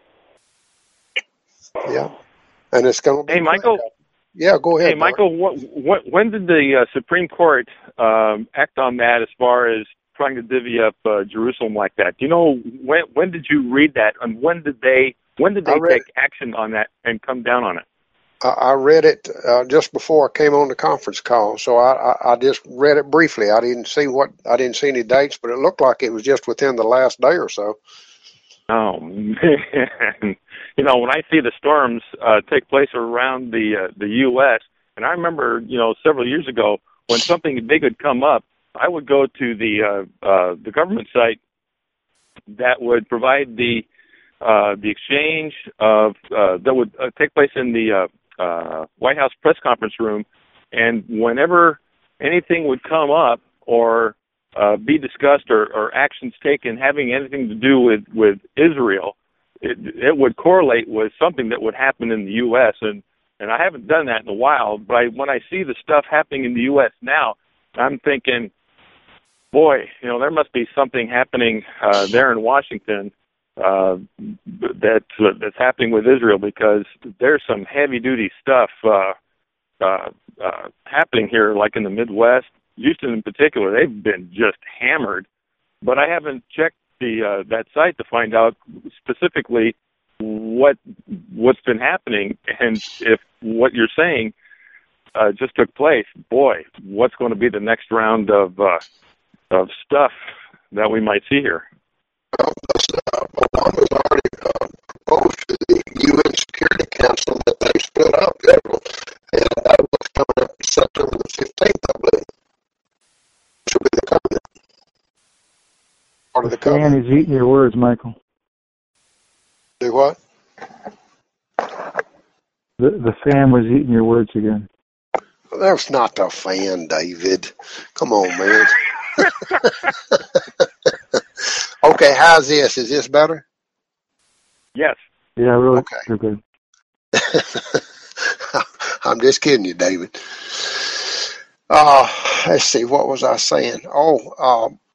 Yeah, and it's going to be. Hey, Michael. Yeah, go ahead. Hey, Michael. What, what, when did the uh, Supreme Court um, act on that as far as trying to divvy up uh, Jerusalem like that? Do you know when? When did you read that, and when did they? When did they take it. action on that and come down on it? I, I read it uh, just before I came on the conference call, so I, I, I just read it briefly. I didn't see what I didn't see any dates, but it looked like it was just within the last day or so. Oh man! You know, when I see the storms uh, take place around the uh, the U S, and I remember, you know, several years ago when something big would come up, I would go to the uh, uh, the government site that would provide the Uh, the exchange of uh, that would uh, take place in the uh, uh, White House press conference room, and whenever anything would come up or uh, be discussed or, or actions taken having anything to do with, with Israel, it, it would correlate with something that would happen in the U S, and And I haven't done that in a while, but I, when I see the stuff happening in the U S now, I'm thinking, boy, you know, there must be something happening uh, there in Washington uh, that uh, that's happening with Israel, because there's some heavy-duty stuff uh, uh, uh, happening here, like in the Midwest. Houston in particular, they've been just hammered. But I haven't checked the uh, that site to find out specifically what what's been happening, and if what you're saying uh, just took place. Boy, what's going to be the next round of uh, of stuff that we might see here? Well, uh, Obama's already uh, proposed to the U N Security Council that they split up Israel, and that was coming up September the fifteenth, I believe. Should be the covenant. Part of the covenant. Dan is eating your words, Michael. Do what? The the fan was eating your words again. That's not the fan, David. Come on, man. Okay, how's this? Is this better? Yes. Yeah, really. Okay. You're good. I'm just kidding you, David. Uh, let's see, what was I saying? Oh, um,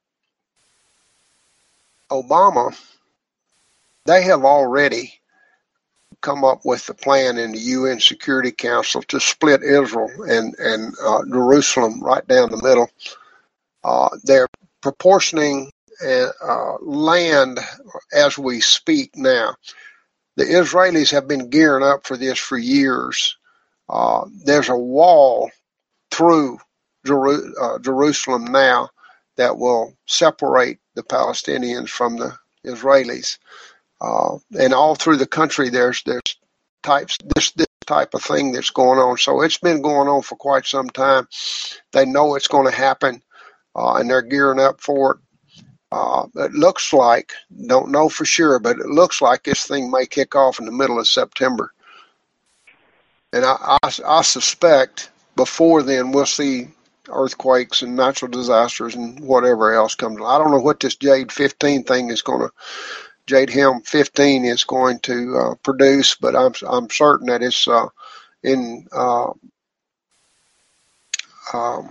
Obama, they have already come up with the plan in the U N Security Council to split Israel and, and uh, Jerusalem right down the middle. Uh, they're proportioning uh, land as we speak now. The Israelis have been gearing up for this for years. Uh, there's a wall through Jeru- uh, Jerusalem now that will separate the Palestinians from the Israelis. Uh, and all through the country, there's there's types this this type of thing that's going on. So it's been going on for quite some time. They know it's going to happen, uh, and they're gearing up for it. Uh, it looks like, don't know for sure, but it looks like this thing may kick off in the middle of September. And I, I, I suspect before then we'll see earthquakes and natural disasters and whatever else comes. I don't know what this Jade fifteen thing is going to, Jade Helm fifteen is going to uh, produce, but I'm I'm certain that it's uh, in uh, um,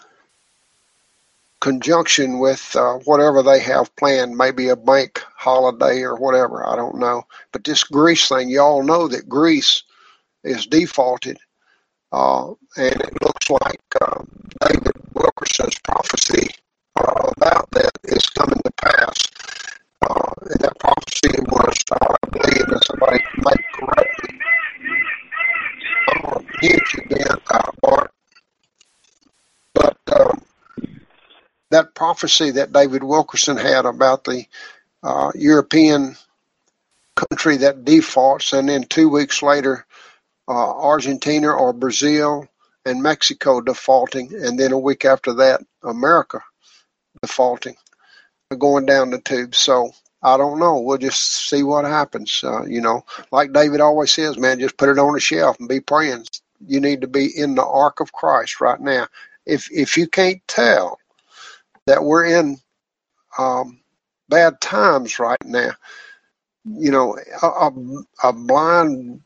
conjunction with uh, whatever they have planned, maybe a bank holiday or whatever. I don't know. But this Greece thing, you all know that Greece is defaulted, uh, and it looks like uh, David Wilkerson's prophecy uh, about that is coming to pass. Uh, and that prophecy was, uh, I believe, if somebody might correct me, I'm going to hit you then, uh, Bart. But um, that prophecy that David Wilkerson had about the uh, European country that defaults, and then two weeks later, uh, Argentina or Brazil and Mexico defaulting, and then a week after that, America defaulting, going down the tube. So I don't know. We'll just see what happens. Uh, you know, like David always says, man, just put it on the shelf and be praying. You need to be in the ark of Christ right now. If if you can't tell that we're in um, bad times right now, you know, a, a, a blind,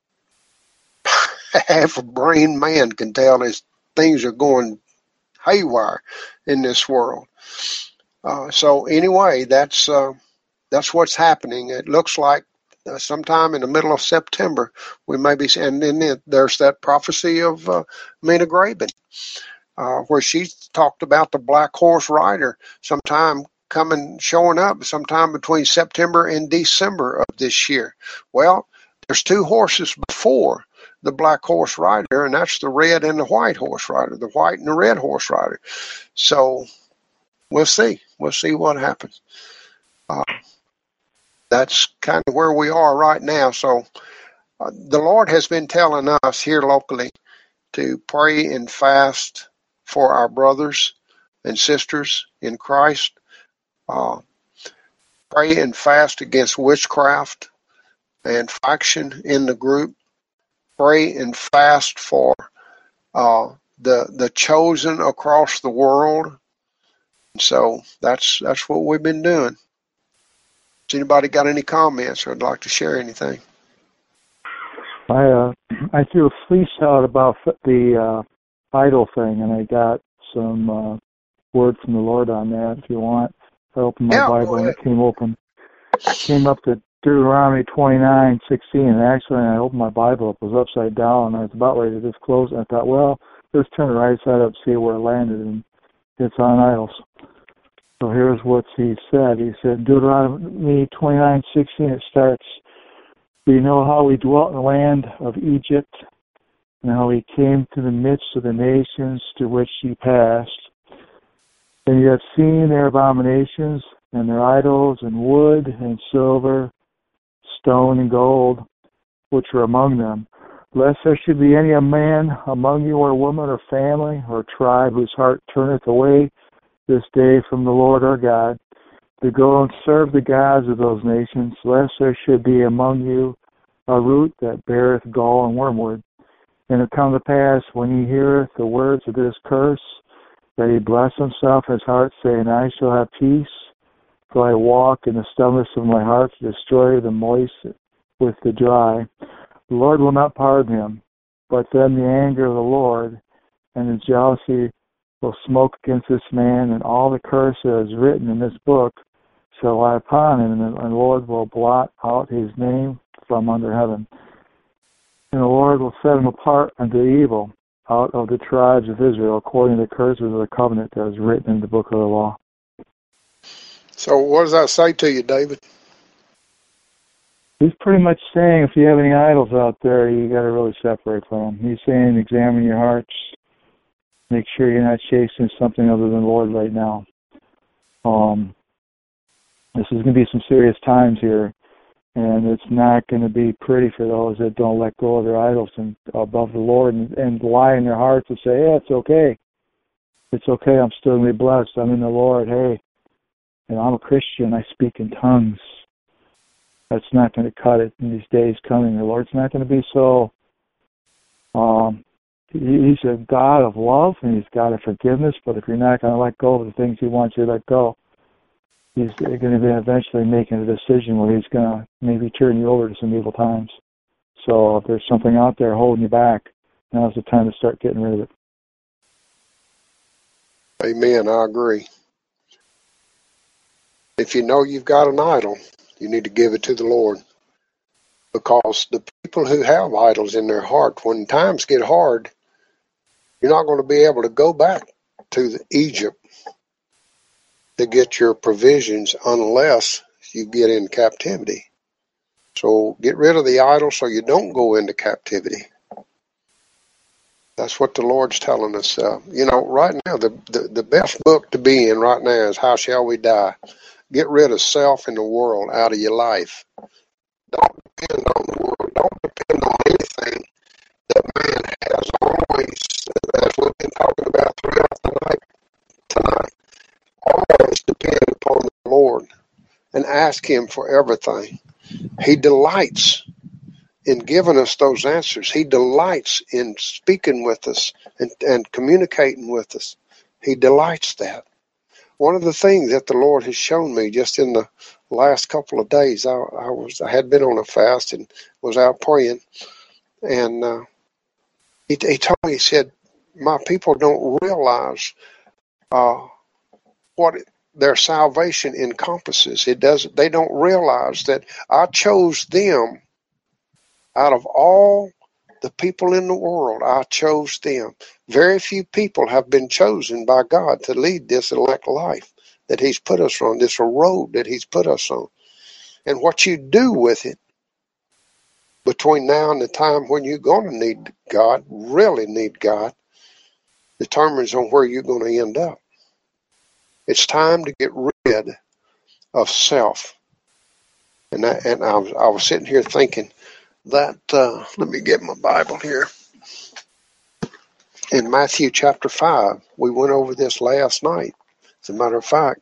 half a brain man can tell as things are going haywire in this world. Uh, so anyway, that's uh, that's what's happening. It looks like uh, sometime in the middle of September we may be, and then there's that prophecy of uh, Mina Graben, uh, where she talked about the black horse rider sometime coming, showing up sometime between September and December of this year. Well, there's two horses before the black horse rider, and that's the red and the white horse rider, the white and the red horse rider. So we'll see. We'll see what happens. Uh, that's kind of where we are right now. So uh, the Lord has been telling us here locally to pray and fast for our brothers and sisters in Christ. Uh, pray and fast against witchcraft and faction in the group. Pray and fast for uh, the the chosen across the world. So that's that's what we've been doing. Has anybody got any comments or would like to share anything? I uh, I threw a fleece out about the uh, idol thing, and I got some uh, word from the Lord on that. If you want, I opened my Yeah, Bible and it came open. Came up to Deuteronomy twenty-nine sixteen, and actually, when I opened my Bible, it was upside down, and I was about ready to just close it. I thought, well, let's turn it right side up, see where it landed, and it's on idols. So here's what he said. He said, Deuteronomy twenty-nine sixteen. It starts. We know how we dwelt in the land of Egypt, and how we came to the midst of the nations to which ye passed. And ye have seen their abominations, and their idols, and wood, and silver, stone, and gold, which are among them. Lest there should be any a man among you, or woman, or family, or tribe, whose heart turneth away this day from the Lord our God, to go and serve the gods of those nations, lest there should be among you a root that beareth gall and wormwood. And it come to pass, when he heareth the words of this curse, that he bless himself in his heart, saying, I shall have peace, for I walk in the stubbornness of my heart to destroy the moist with the dry. The Lord will not pardon him, but then the anger of the Lord and his jealousy will smoke against this man, and all the curse that is written in this book shall lie upon him, and the Lord will blot out his name from under heaven. And the Lord will set him apart unto evil out of the tribes of Israel, according to the curses of the covenant that is written in the book of the law. So what does that say to you, David? He's pretty much saying if you have any idols out there, you got to really separate from them. He's saying examine your hearts. Make sure you're not chasing something other than the Lord right now. Um, this is going to be some serious times here, and it's not going to be pretty for those that don't let go of their idols and above the Lord and, and lie in their hearts and say, yeah, it's okay. It's okay, I'm still going to be blessed. I'm in the Lord. Hey, and I'm a Christian. I speak in tongues. That's not going to cut it in these days coming. The Lord's not going to be so... Um, He's a God of love, and he's God of forgiveness, but if you're not going to let go of the things he wants you to let go, he's going to be eventually making a decision where he's going to maybe turn you over to some evil times. So if there's something out there holding you back, now's the time to start getting rid of it. Amen, I agree. If you know you've got an idol, you need to give it to the Lord. Because the people who have idols in their heart, when times get hard, you're not going to be able to go back to the Egypt to get your provisions unless you get in captivity. So get rid of the idol so you don't go into captivity. That's what the Lord's telling us. Uh, you know, right now, the, the, the best book to be in right now is How Shall We Die? Get rid of self and the world out of your life. Don't depend on the world. Don't depend on anything that man has. Always, as we've been talking about throughout the night tonight, always depend upon the Lord and ask him for everything. He delights in giving us those answers. He delights in speaking with us and, and communicating with us. He delights that. One of the things that the Lord has shown me just in the last couple of days, I, I was I had been on a fast and was out praying, and uh, he, he told me, he said, my people don't realize uh, what it, their salvation encompasses. It doesn't. They don't realize that I chose them out of all the people in the world. I chose them. Very few people have been chosen by God to lead this elect life that he's put us on, this road that he's put us on. And what you do with it between now and the time when you're going to need God, really need God, determines on where you're going to end up. It's time to get rid of self. And that, and I was, I was sitting here thinking that, uh, let me get my Bible here. In Matthew chapter five, we went over this last night. As a matter of fact,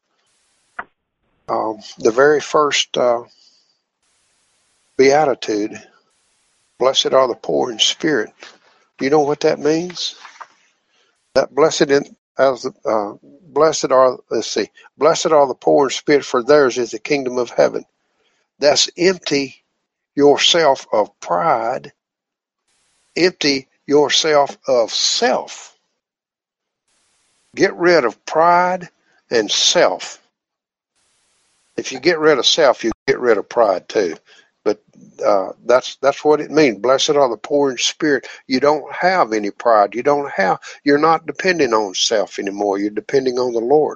um, the very first uh, beatitude, blessed are the poor in spirit. Do you know what that means? That blessed in, as uh, blessed are let's see, blessed are the poor in spirit, for theirs is the kingdom of heaven. That's empty yourself of pride. Empty yourself of self. Get rid of pride and self. If you get rid of self, you get rid of pride too. But uh, that's that's what it means. Blessed are the poor in spirit. You don't have any pride. You don't have. You're not depending on self anymore. You're depending on the Lord.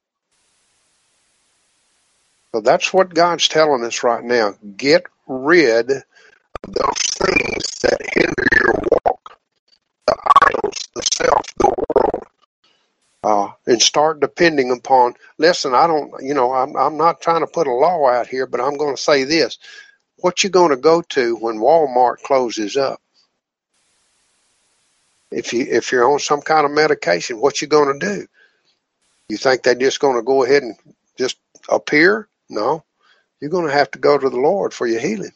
So that's what God's telling us right now. Get rid of those things that hinder your walk, the idols, the self, the world, uh, and start depending upon. Listen, I don't. You know, I'm I'm not trying to put a law out here, but I'm going to say this. What you going to go to when Walmart closes up? If you if you're on some kind of medication, what you going to do? You think they're just going to go ahead and just appear? No, you're going to have to go to the Lord for your healing.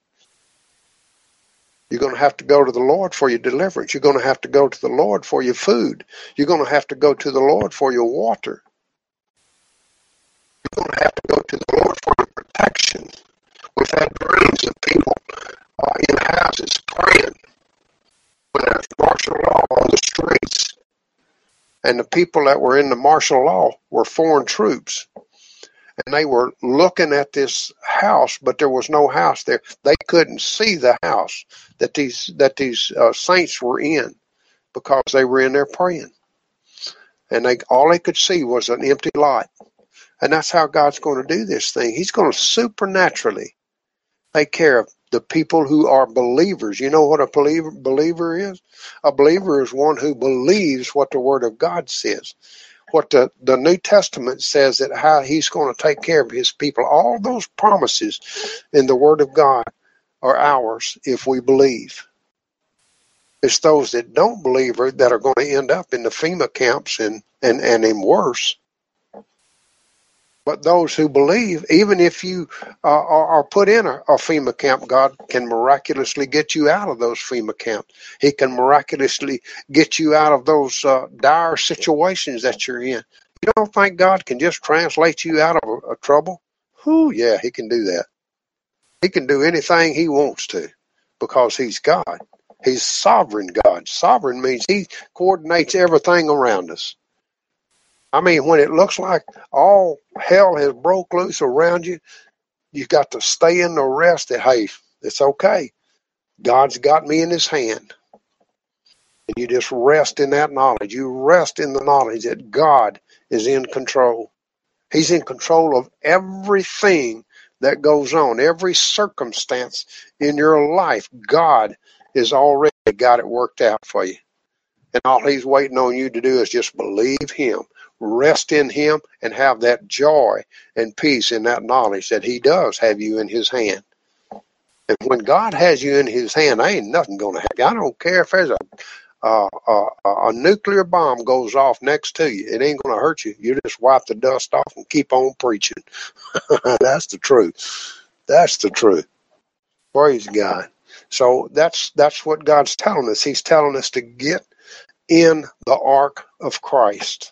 You're going to have to go to the Lord for your deliverance. You're going to have to go to the Lord for your food. You're going to have to go to the Lord for your water. You're going to have to go to the Lord for your protection. We've had dreams of people uh, in houses praying when there's martial law on the streets. And the people that were in the martial law were foreign troops. And they were looking at this house, but there was no house there. They couldn't see the house that these that these uh, saints were in because they were in there praying. And they all they could see was an empty lot. And that's how God's going to do this thing. He's going to supernaturally take care of the people who are believers. You know what a believer, believer is? A believer is one who believes what the Word of God says. What the, the New Testament says that how he's going to take care of his people. All those promises in the Word of God are ours if we believe. It's those that don't believe that are going to end up in the FEMA camps and, and, and in worse. But those who believe, even if you uh, are, are put in a, a FEMA camp, God can miraculously get you out of those FEMA camps. He can miraculously get you out of those uh, dire situations that you're in. You don't think God can just translate you out of a, a trouble? Whew, yeah, he can do that. He can do anything he wants to because he's God. He's sovereign God. Sovereign means he coordinates everything around us. I mean, when it looks like all hell has broke loose around you, you've got to stay in the rest that, hey, it's okay. God's got me in his hand. And you just rest in that knowledge. You rest in the knowledge that God is in control. He's in control of everything that goes on, every circumstance in your life. God has already got it worked out for you. And all he's waiting on you to do is just believe him. Rest in him and have that joy and peace in that knowledge that he does have you in his hand. And when God has you in his hand, there ain't nothing going to happen. I don't care if there's a, a, a, a nuclear bomb goes off next to you. It ain't going to hurt you. You just wipe the dust off and keep on preaching. That's the truth. That's the truth. Praise God. So that's that's what God's telling us. He's telling us to get in the ark of Christ.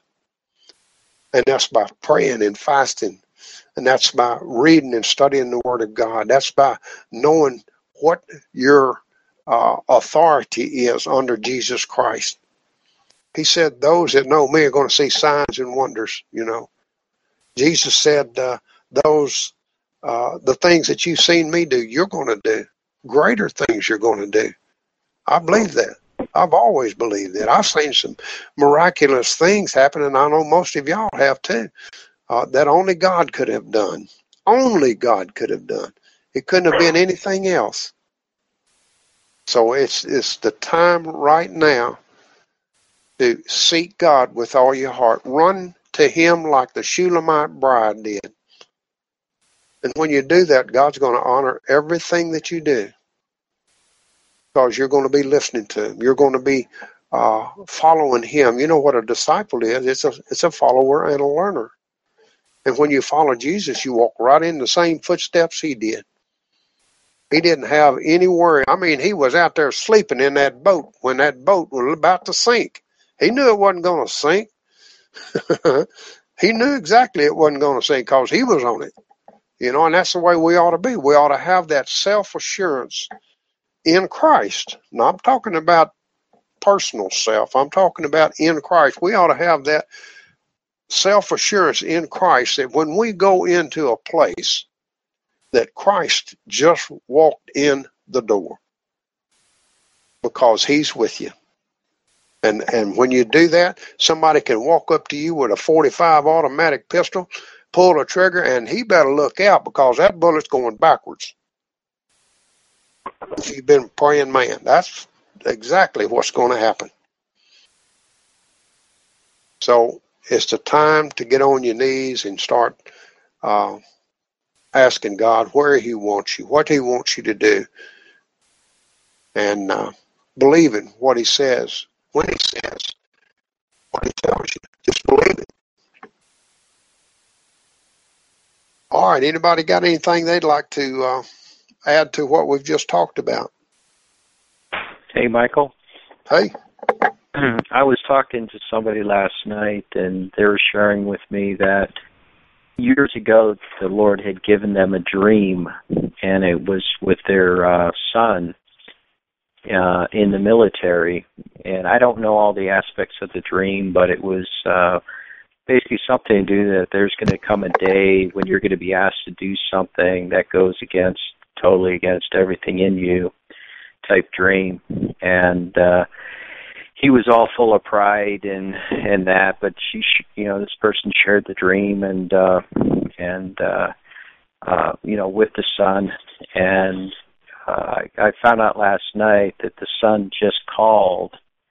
And that's by praying and fasting. And that's by reading and studying the Word of God. That's by knowing what your uh, authority is under Jesus Christ. He said, those that know me are going to see signs and wonders, you know. Jesus said, uh, those, uh, the things that you've seen me do, you're going to do. Greater things you're going to do. I believe that. I've always believed that. I've seen some miraculous things happen, and I know most of y'all have too, uh, that only God could have done. Only God could have done. It couldn't have been anything else. So it's it's the time right now to seek God with all your heart. Run to him like the Shulamite bride did. And when you do that, God's going to honor everything that you do. Because you're going to be listening to him. You're going to be uh, following him. You know what a disciple is? It's a it's a follower and a learner. And when you follow Jesus, you walk right in the same footsteps he did. He didn't have any worry. I mean, he was out there sleeping in that boat when that boat was about to sink. He knew it wasn't going to sink. He knew exactly it wasn't going to sink because he was on it. You know, and that's the way we ought to be. We ought to have that self-assurance in Christ. Now, I'm talking about personal self. I'm talking about in Christ. We ought to have that self-assurance in Christ that when we go into a place that Christ just walked in the door because he's with you. And and when you do that, somebody can walk up to you with a forty-five automatic pistol, pull the trigger, and he better look out because that bullet's going backwards. If you've been a praying man, that's exactly what's going to happen. So it's the time to get on your knees and start uh, asking God where he wants you, what he wants you to do, and uh, believing what he says. When he says what he tells you, just believe it. All right, anybody got anything they'd like to uh, add to what we've just talked about? Hey, Michael. Hey. I was talking to somebody last night, and they were sharing with me that years ago the Lord had given them a dream, and it was with their uh, son uh, in the military. And I don't know all the aspects of the dream, but it was uh, basically something to do that there's going to come a day when you're going to be asked to do something that goes against, totally against everything in you type dream. And uh, he was all full of pride and, and that, but she, you know, this person shared the dream and, uh, and, uh, uh, you know, with the son. And uh, I found out last night that the son just called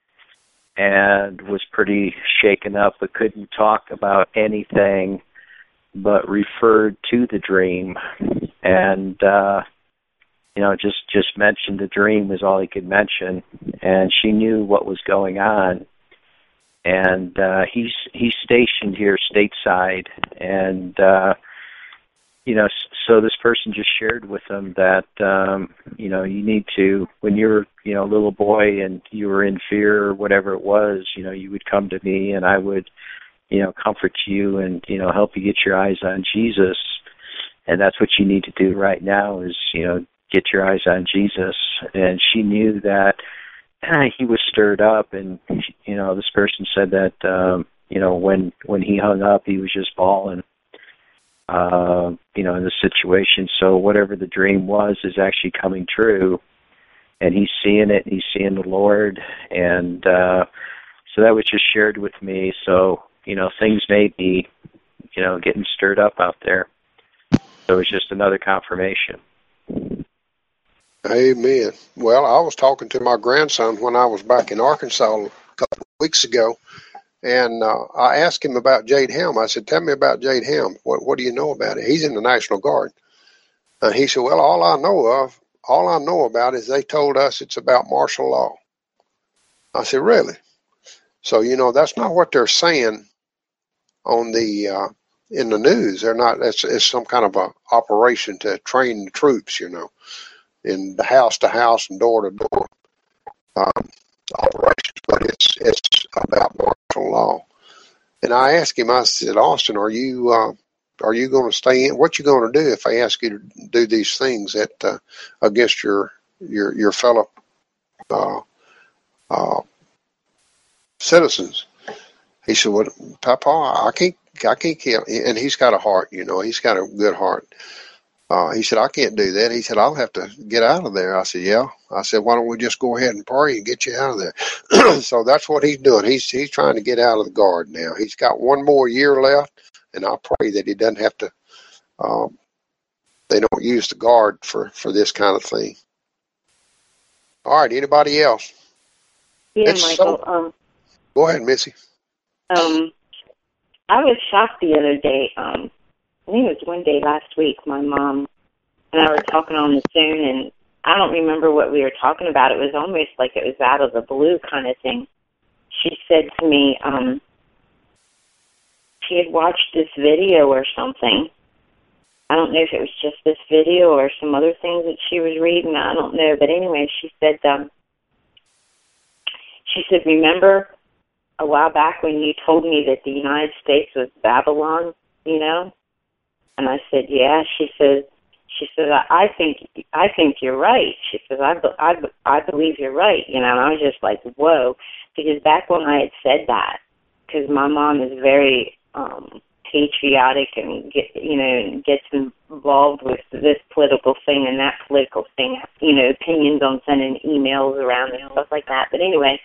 and was pretty shaken up, but couldn't talk about anything, but referred to the dream. And, uh, you know, just, just mentioned the dream was all he could mention. And she knew what was going on. And uh, he's he's stationed here stateside. And, uh, you know, so this person just shared with them that, um, you know, you need to, when you're, you know, a little boy and you were in fear or whatever it was, you know, you would come to me and I would, you know, comfort you and, you know, help you get your eyes on Jesus. And that's what you need to do right now is, you know, get your eyes on Jesus. And she knew that uh, he was stirred up. And, you know, this person said that, um, you know, when, when he hung up, he was just bawling. Uh, you know, in the situation. So whatever the dream was is actually coming true, and he's seeing it, and he's seeing the Lord, and uh, so that was just shared with me. So, you know, things may be, you know, getting stirred up out there. So it's just another confirmation. Amen. Well, I was talking to my grandson when I was back in Arkansas a couple of weeks ago, and uh, I asked him about Jade Helm. I said, tell me about Jade Helm. What, what do you know about it? He's in the National Guard. And he said, well, all I know of, all I know about is they told us it's about martial law. I said, really? So, you know, that's not what they're saying on the, uh, in the news. They're not, it's, it's some kind of a operation to train the troops, you know, in the house to house and door to door. Um, operations, but it's it's about martial law. And I asked him, I said, Austin, are you uh, are you going to stay in? What you going to do if they ask you to do these things that uh, against your your your fellow uh, uh, citizens? He said, well, Papa, I can't I can't kill. And he's got a heart, you know, he's got a good heart. Uh, he said, I can't do that. He said, I'll have to get out of there. I said, yeah. I said, why don't we just go ahead and pray and get you out of there? So that's what he's doing. He's he's trying to get out of the Guard now. He's got one more year left, and I pray that he doesn't have to, um, they don't use the Guard for, for this kind of thing. All right, anybody else? Yeah, It's Michael. so, um, go ahead, Missy. um, I was shocked the other day. Um, I think it was one day last week, my mom and I were talking on the phone, and I don't remember what we were talking about. It was almost like it was out of the blue kind of thing. She said to me, um, she had watched this video or something. I don't know if it was just this video or some other things that she was reading. I don't know. But anyway, she said, um, she said, remember a while back when you told me that the United States was Babylon, you know? And I said, yeah. She says, she says, I, I think, I think you're right. She says, I, I, I believe you're right. You know, and I was just like, whoa, because back when I had said that, because my mom is very um, patriotic and get, you know, gets involved with this political thing and that political thing, you know, opinions on sending emails around and stuff like that. But anyway,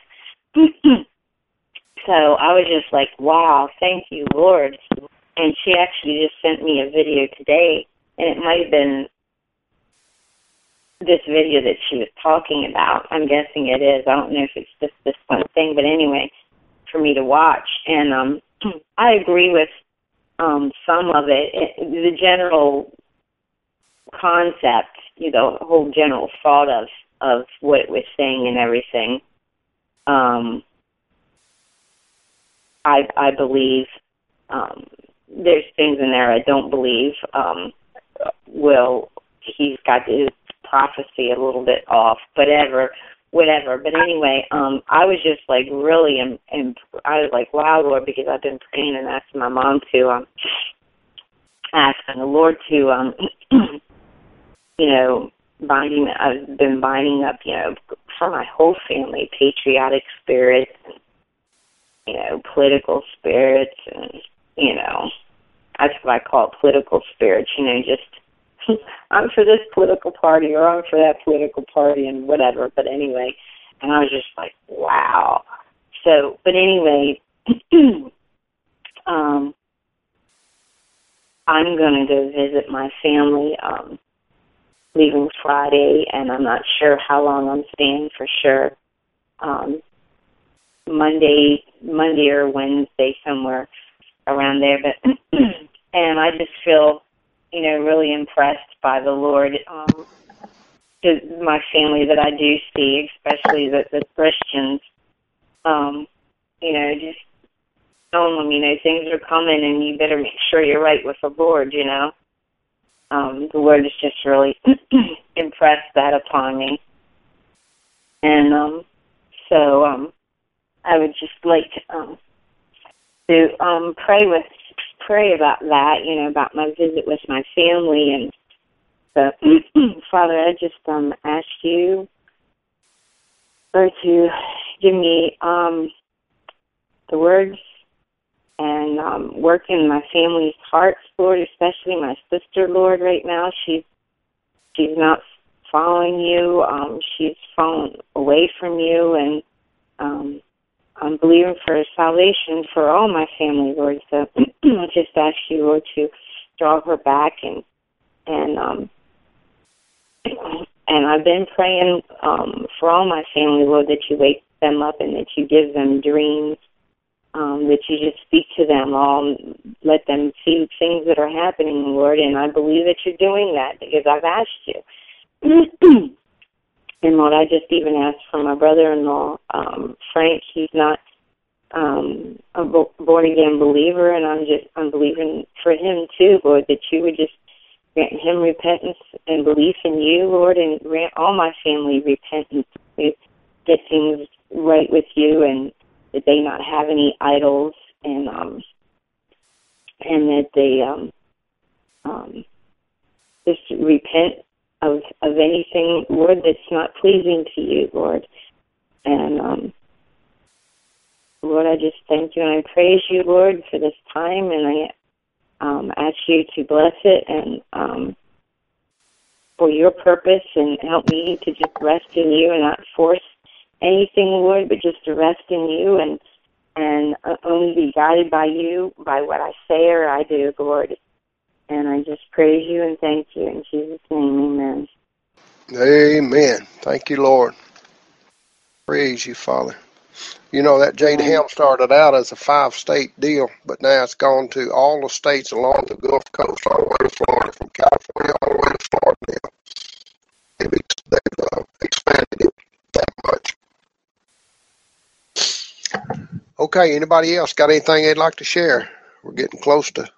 so I was just like, wow, thank you, Lord. And she actually just sent me a video today, and it might have been this video that she was talking about. I'm guessing it is. I don't know if it's just this one thing, but anyway, for me to watch. And um, I agree with um, some of it. it. The general concept, you know, the whole general thought of, of what it was saying and everything, um, I, I believe. Um, there's things in there I don't believe. Um, Will, he's got his prophecy a little bit off, whatever, whatever. But anyway, um, I was just like really, in, in, I was like, wow, Lord, because I've been praying and asking my mom to, um, asking the Lord to, um, you know, binding, I've been binding up, you know, for my whole family, patriotic spirits, and, you know, political spirits, and, you know, that's what I call political spirits, you know, just, I'm for this political party or I'm for that political party and whatever. But anyway, and I was just like, wow. So, but anyway, um, I'm going to go visit my family, um, leaving Friday, and I'm not sure how long I'm staying for sure. Um, Monday, Monday or Wednesday, somewhere around there. But and I just feel, you know, really impressed by the Lord. Um, to my family that I do see, especially the, the Christians, um, you know, just telling them, you know, things are coming and you better make sure you're right with the Lord, you know. Um, the Lord has just really impressed that upon me. And um, so um, I would just like to, um, to um, pray with pray about that, you know, about my visit with my family. And so, Father, I just um, ask you Lord, to give me um, the words and um, work in my family's hearts, Lord, especially my sister, Lord, right now. She's, she's not following you. Um, she's fallen away from you, and um, I'm believing for salvation for all my family, Lord. So I just ask you, Lord, to draw her back, and and um, and I've been praying um, for all my family, Lord, that you wake them up and that you give them dreams, um, that you just speak to them all, let them see things that are happening, Lord. And I believe that you're doing that because I've asked you. And Lord, I just even asked for my brother-in-law, um, Frank. He's not um, a born-again believer, and I'm just I'm believing for him too, Lord, that you would just grant him repentance and belief in you, Lord, and grant all my family repentance to get things right with you, and that they not have any idols, and um, and that they um, um, just repent of of anything, Lord, that's not pleasing to you, Lord. And, um, Lord, I just thank you and I praise you, Lord, for this time, and I um, ask you to bless it and um, for your purpose, and help me to just rest in you and not force anything, Lord, but just to rest in you and, and uh, only be guided by you, by what I say or I do, Lord. And I just praise you and thank you. In Jesus' name, amen. Amen. Thank you, Lord. Praise you, Father. You know, that Jade Helm started out as a five-state deal, but now it's gone to all the states along the Gulf Coast, all the way to Florida, from California all the way to Florida now. They've, they've uh, expanded it that much. Okay, anybody else got anything they'd like to share? We're getting close to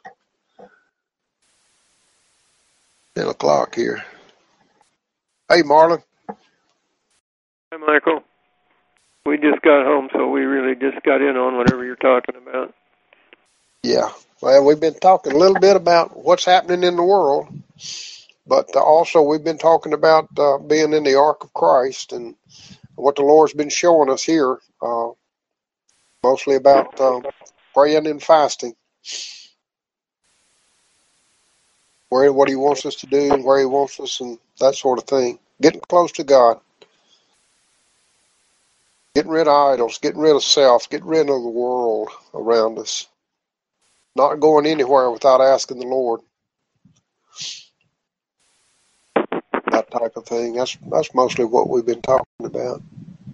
ten o'clock here. Hey, Marlon. Hi, Michael. We just got home, so we really just got in on whatever you're talking about. Yeah. Well, we've been talking a little bit about what's happening in the world, but also we've been talking about uh, being in the ark of Christ and what the Lord's been showing us here, uh, mostly about uh, praying and fasting, where what He wants us to do and where He wants us and that sort of thing. Getting close to God, getting rid of idols, getting rid of self, getting rid of the world around us. Not going anywhere without asking the Lord. That type of thing. That's that's mostly what we've been talking about.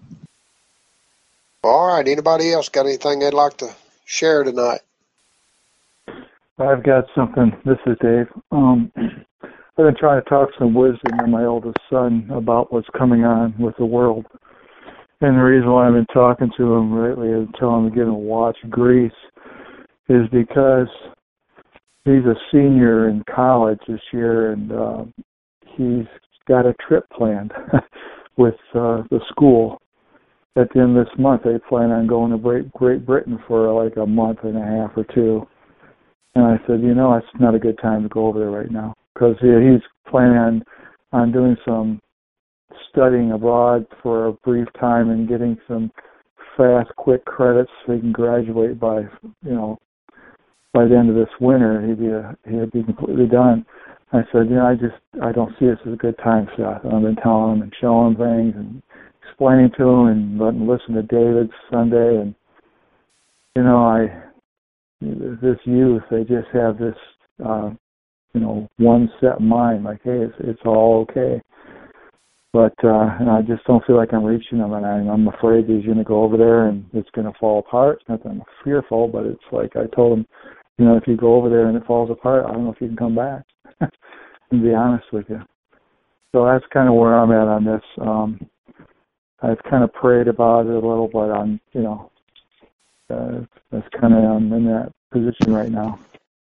All right. Anybody else got anything they'd like to share tonight? I've got something. This is Dave. Um, I've been trying to talk some wisdom to my oldest son about what's coming on with the world. And the reason why I've been talking to him lately and telling him to get him to watch Grease is because he's a senior in college this year, and uh, he's got a trip planned with uh, the school. At the end of this month, they plan on going to Great Britain for like a month and a half or two. And I said, you know, it's not a good time to go over there right now, because he, he's planning on, on doing some studying abroad for a brief time and getting some fast, quick credits so he can graduate by, you know, by the end of this winter. He'd be a, he'd be completely done. I said, you know, I just I don't see this as a good time, Seth. And I've been telling him and showing him things and explaining to him and letting him listen to David Sunday. And you know, I this youth, they just have this, uh, you know, one set mind. Like, hey, it's it's all okay. But uh, and I just don't feel like I'm reaching him, and I'm, I'm afraid he's going to go over there and it's going to fall apart. It's not that I'm fearful, but it's like I told him, you know, if you go over there and it falls apart, I don't know if you can come back, to be honest with you. So that's kind of where I'm at on this. Um, I've kind of prayed about it a little, but I'm, you know, uh, that's kind of, I'm in that position right now.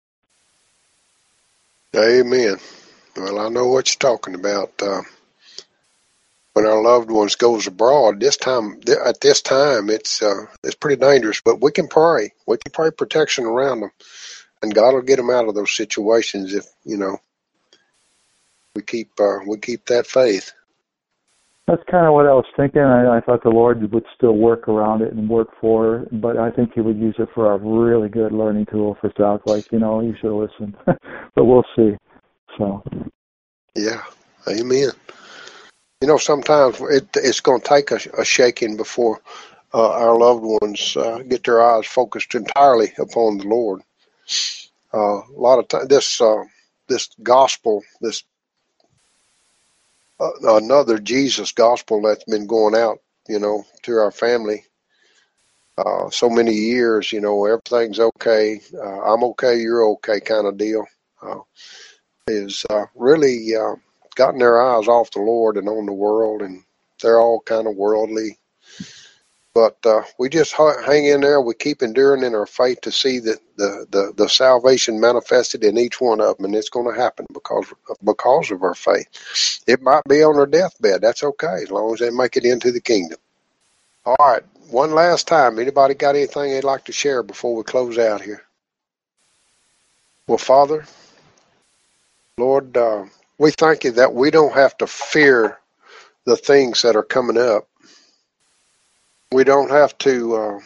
Amen. Well, I know what you're talking about. Uh, when our loved ones goes abroad, this time, at this time, it's uh, it's pretty dangerous. But we can pray. We can pray protection around them, and God will get them out of those situations if you know we keep uh, we keep that faith. That's kind of what I was thinking. I, I thought the Lord would still work around it and work for it, but I think He would use it for a really good learning tool for South. Like, you know, you should have listened. But we'll see. So. Yeah. Amen. You know, sometimes it, it's going to take a, a shaking before uh, our loved ones uh, get their eyes focused entirely upon the Lord. Uh, a lot of times, this uh, this gospel, this uh, another Jesus gospel that's been going out, you know, to our family uh, so many years. You know, everything's okay. Uh, I'm okay. You're okay, kind of deal. Uh, is uh, really uh, gotten their eyes off the Lord and on the world, and they're all kind of worldly. But uh, we just hang in there. We keep enduring in our faith to see that the, the, the salvation manifested in each one of them, and it's going to happen because because of our faith. It might be on their deathbed. That's okay, as long as they make it into the kingdom. All right, one last time. Anybody got anything they'd like to share before we close out here? Well, Father, Lord, uh, we thank you that we don't have to fear the things that are coming up. We don't have to, uh,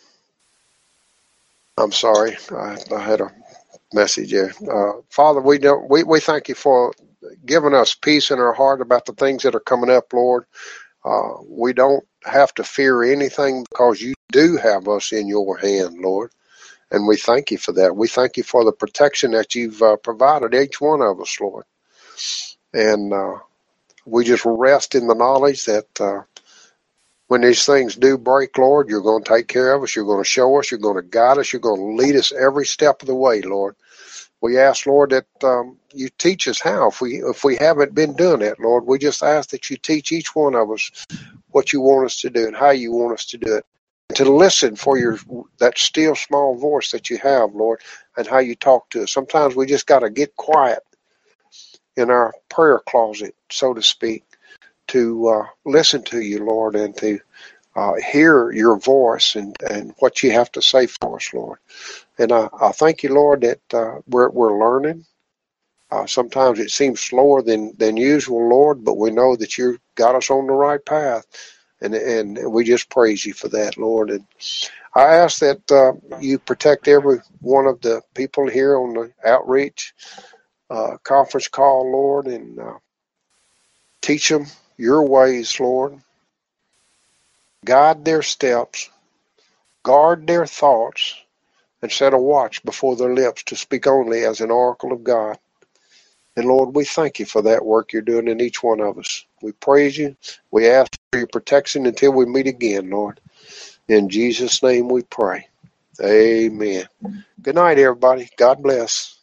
I'm sorry, I, I had a message here. Uh, Father, we don't. We, we thank you for giving us peace in our heart about the things that are coming up, Lord. Uh, we don't have to fear anything because you do have us in your hand, Lord. And we thank you for that. We thank you for the protection that you've uh, provided each one of us, Lord. And uh, we just rest in the knowledge that uh, when these things do break, Lord, you're going to take care of us. You're going to show us. You're going to guide us. You're going to lead us every step of the way, Lord. We ask, Lord, that um, you teach us how. If we if we haven't been doing that, Lord, we just ask that you teach each one of us what you want us to do and how you want us to do it. And to listen for your that still small voice that you have, Lord, and how you talk to us. Sometimes we just got to get quiet in our prayer closet, so to speak, to uh, listen to you, Lord, and to uh, hear your voice and, and what you have to say for us, Lord. And I, I thank you, Lord, that uh, we're, we're learning. Uh, sometimes it seems slower than, than usual, Lord, but we know that you got us on the right path. And, and we just praise you for that, Lord. And I ask that uh, you protect every one of the people here on the outreach uh, conference call, Lord, and uh, teach them your ways, Lord. Guide their steps, guard their thoughts, and set a watch before their lips to speak only as an oracle of God. And Lord, we thank you for that work you're doing in each one of us. We praise you. We ask for your protection until we meet again, Lord. In Jesus' name we pray. Amen. Good night, everybody. God bless.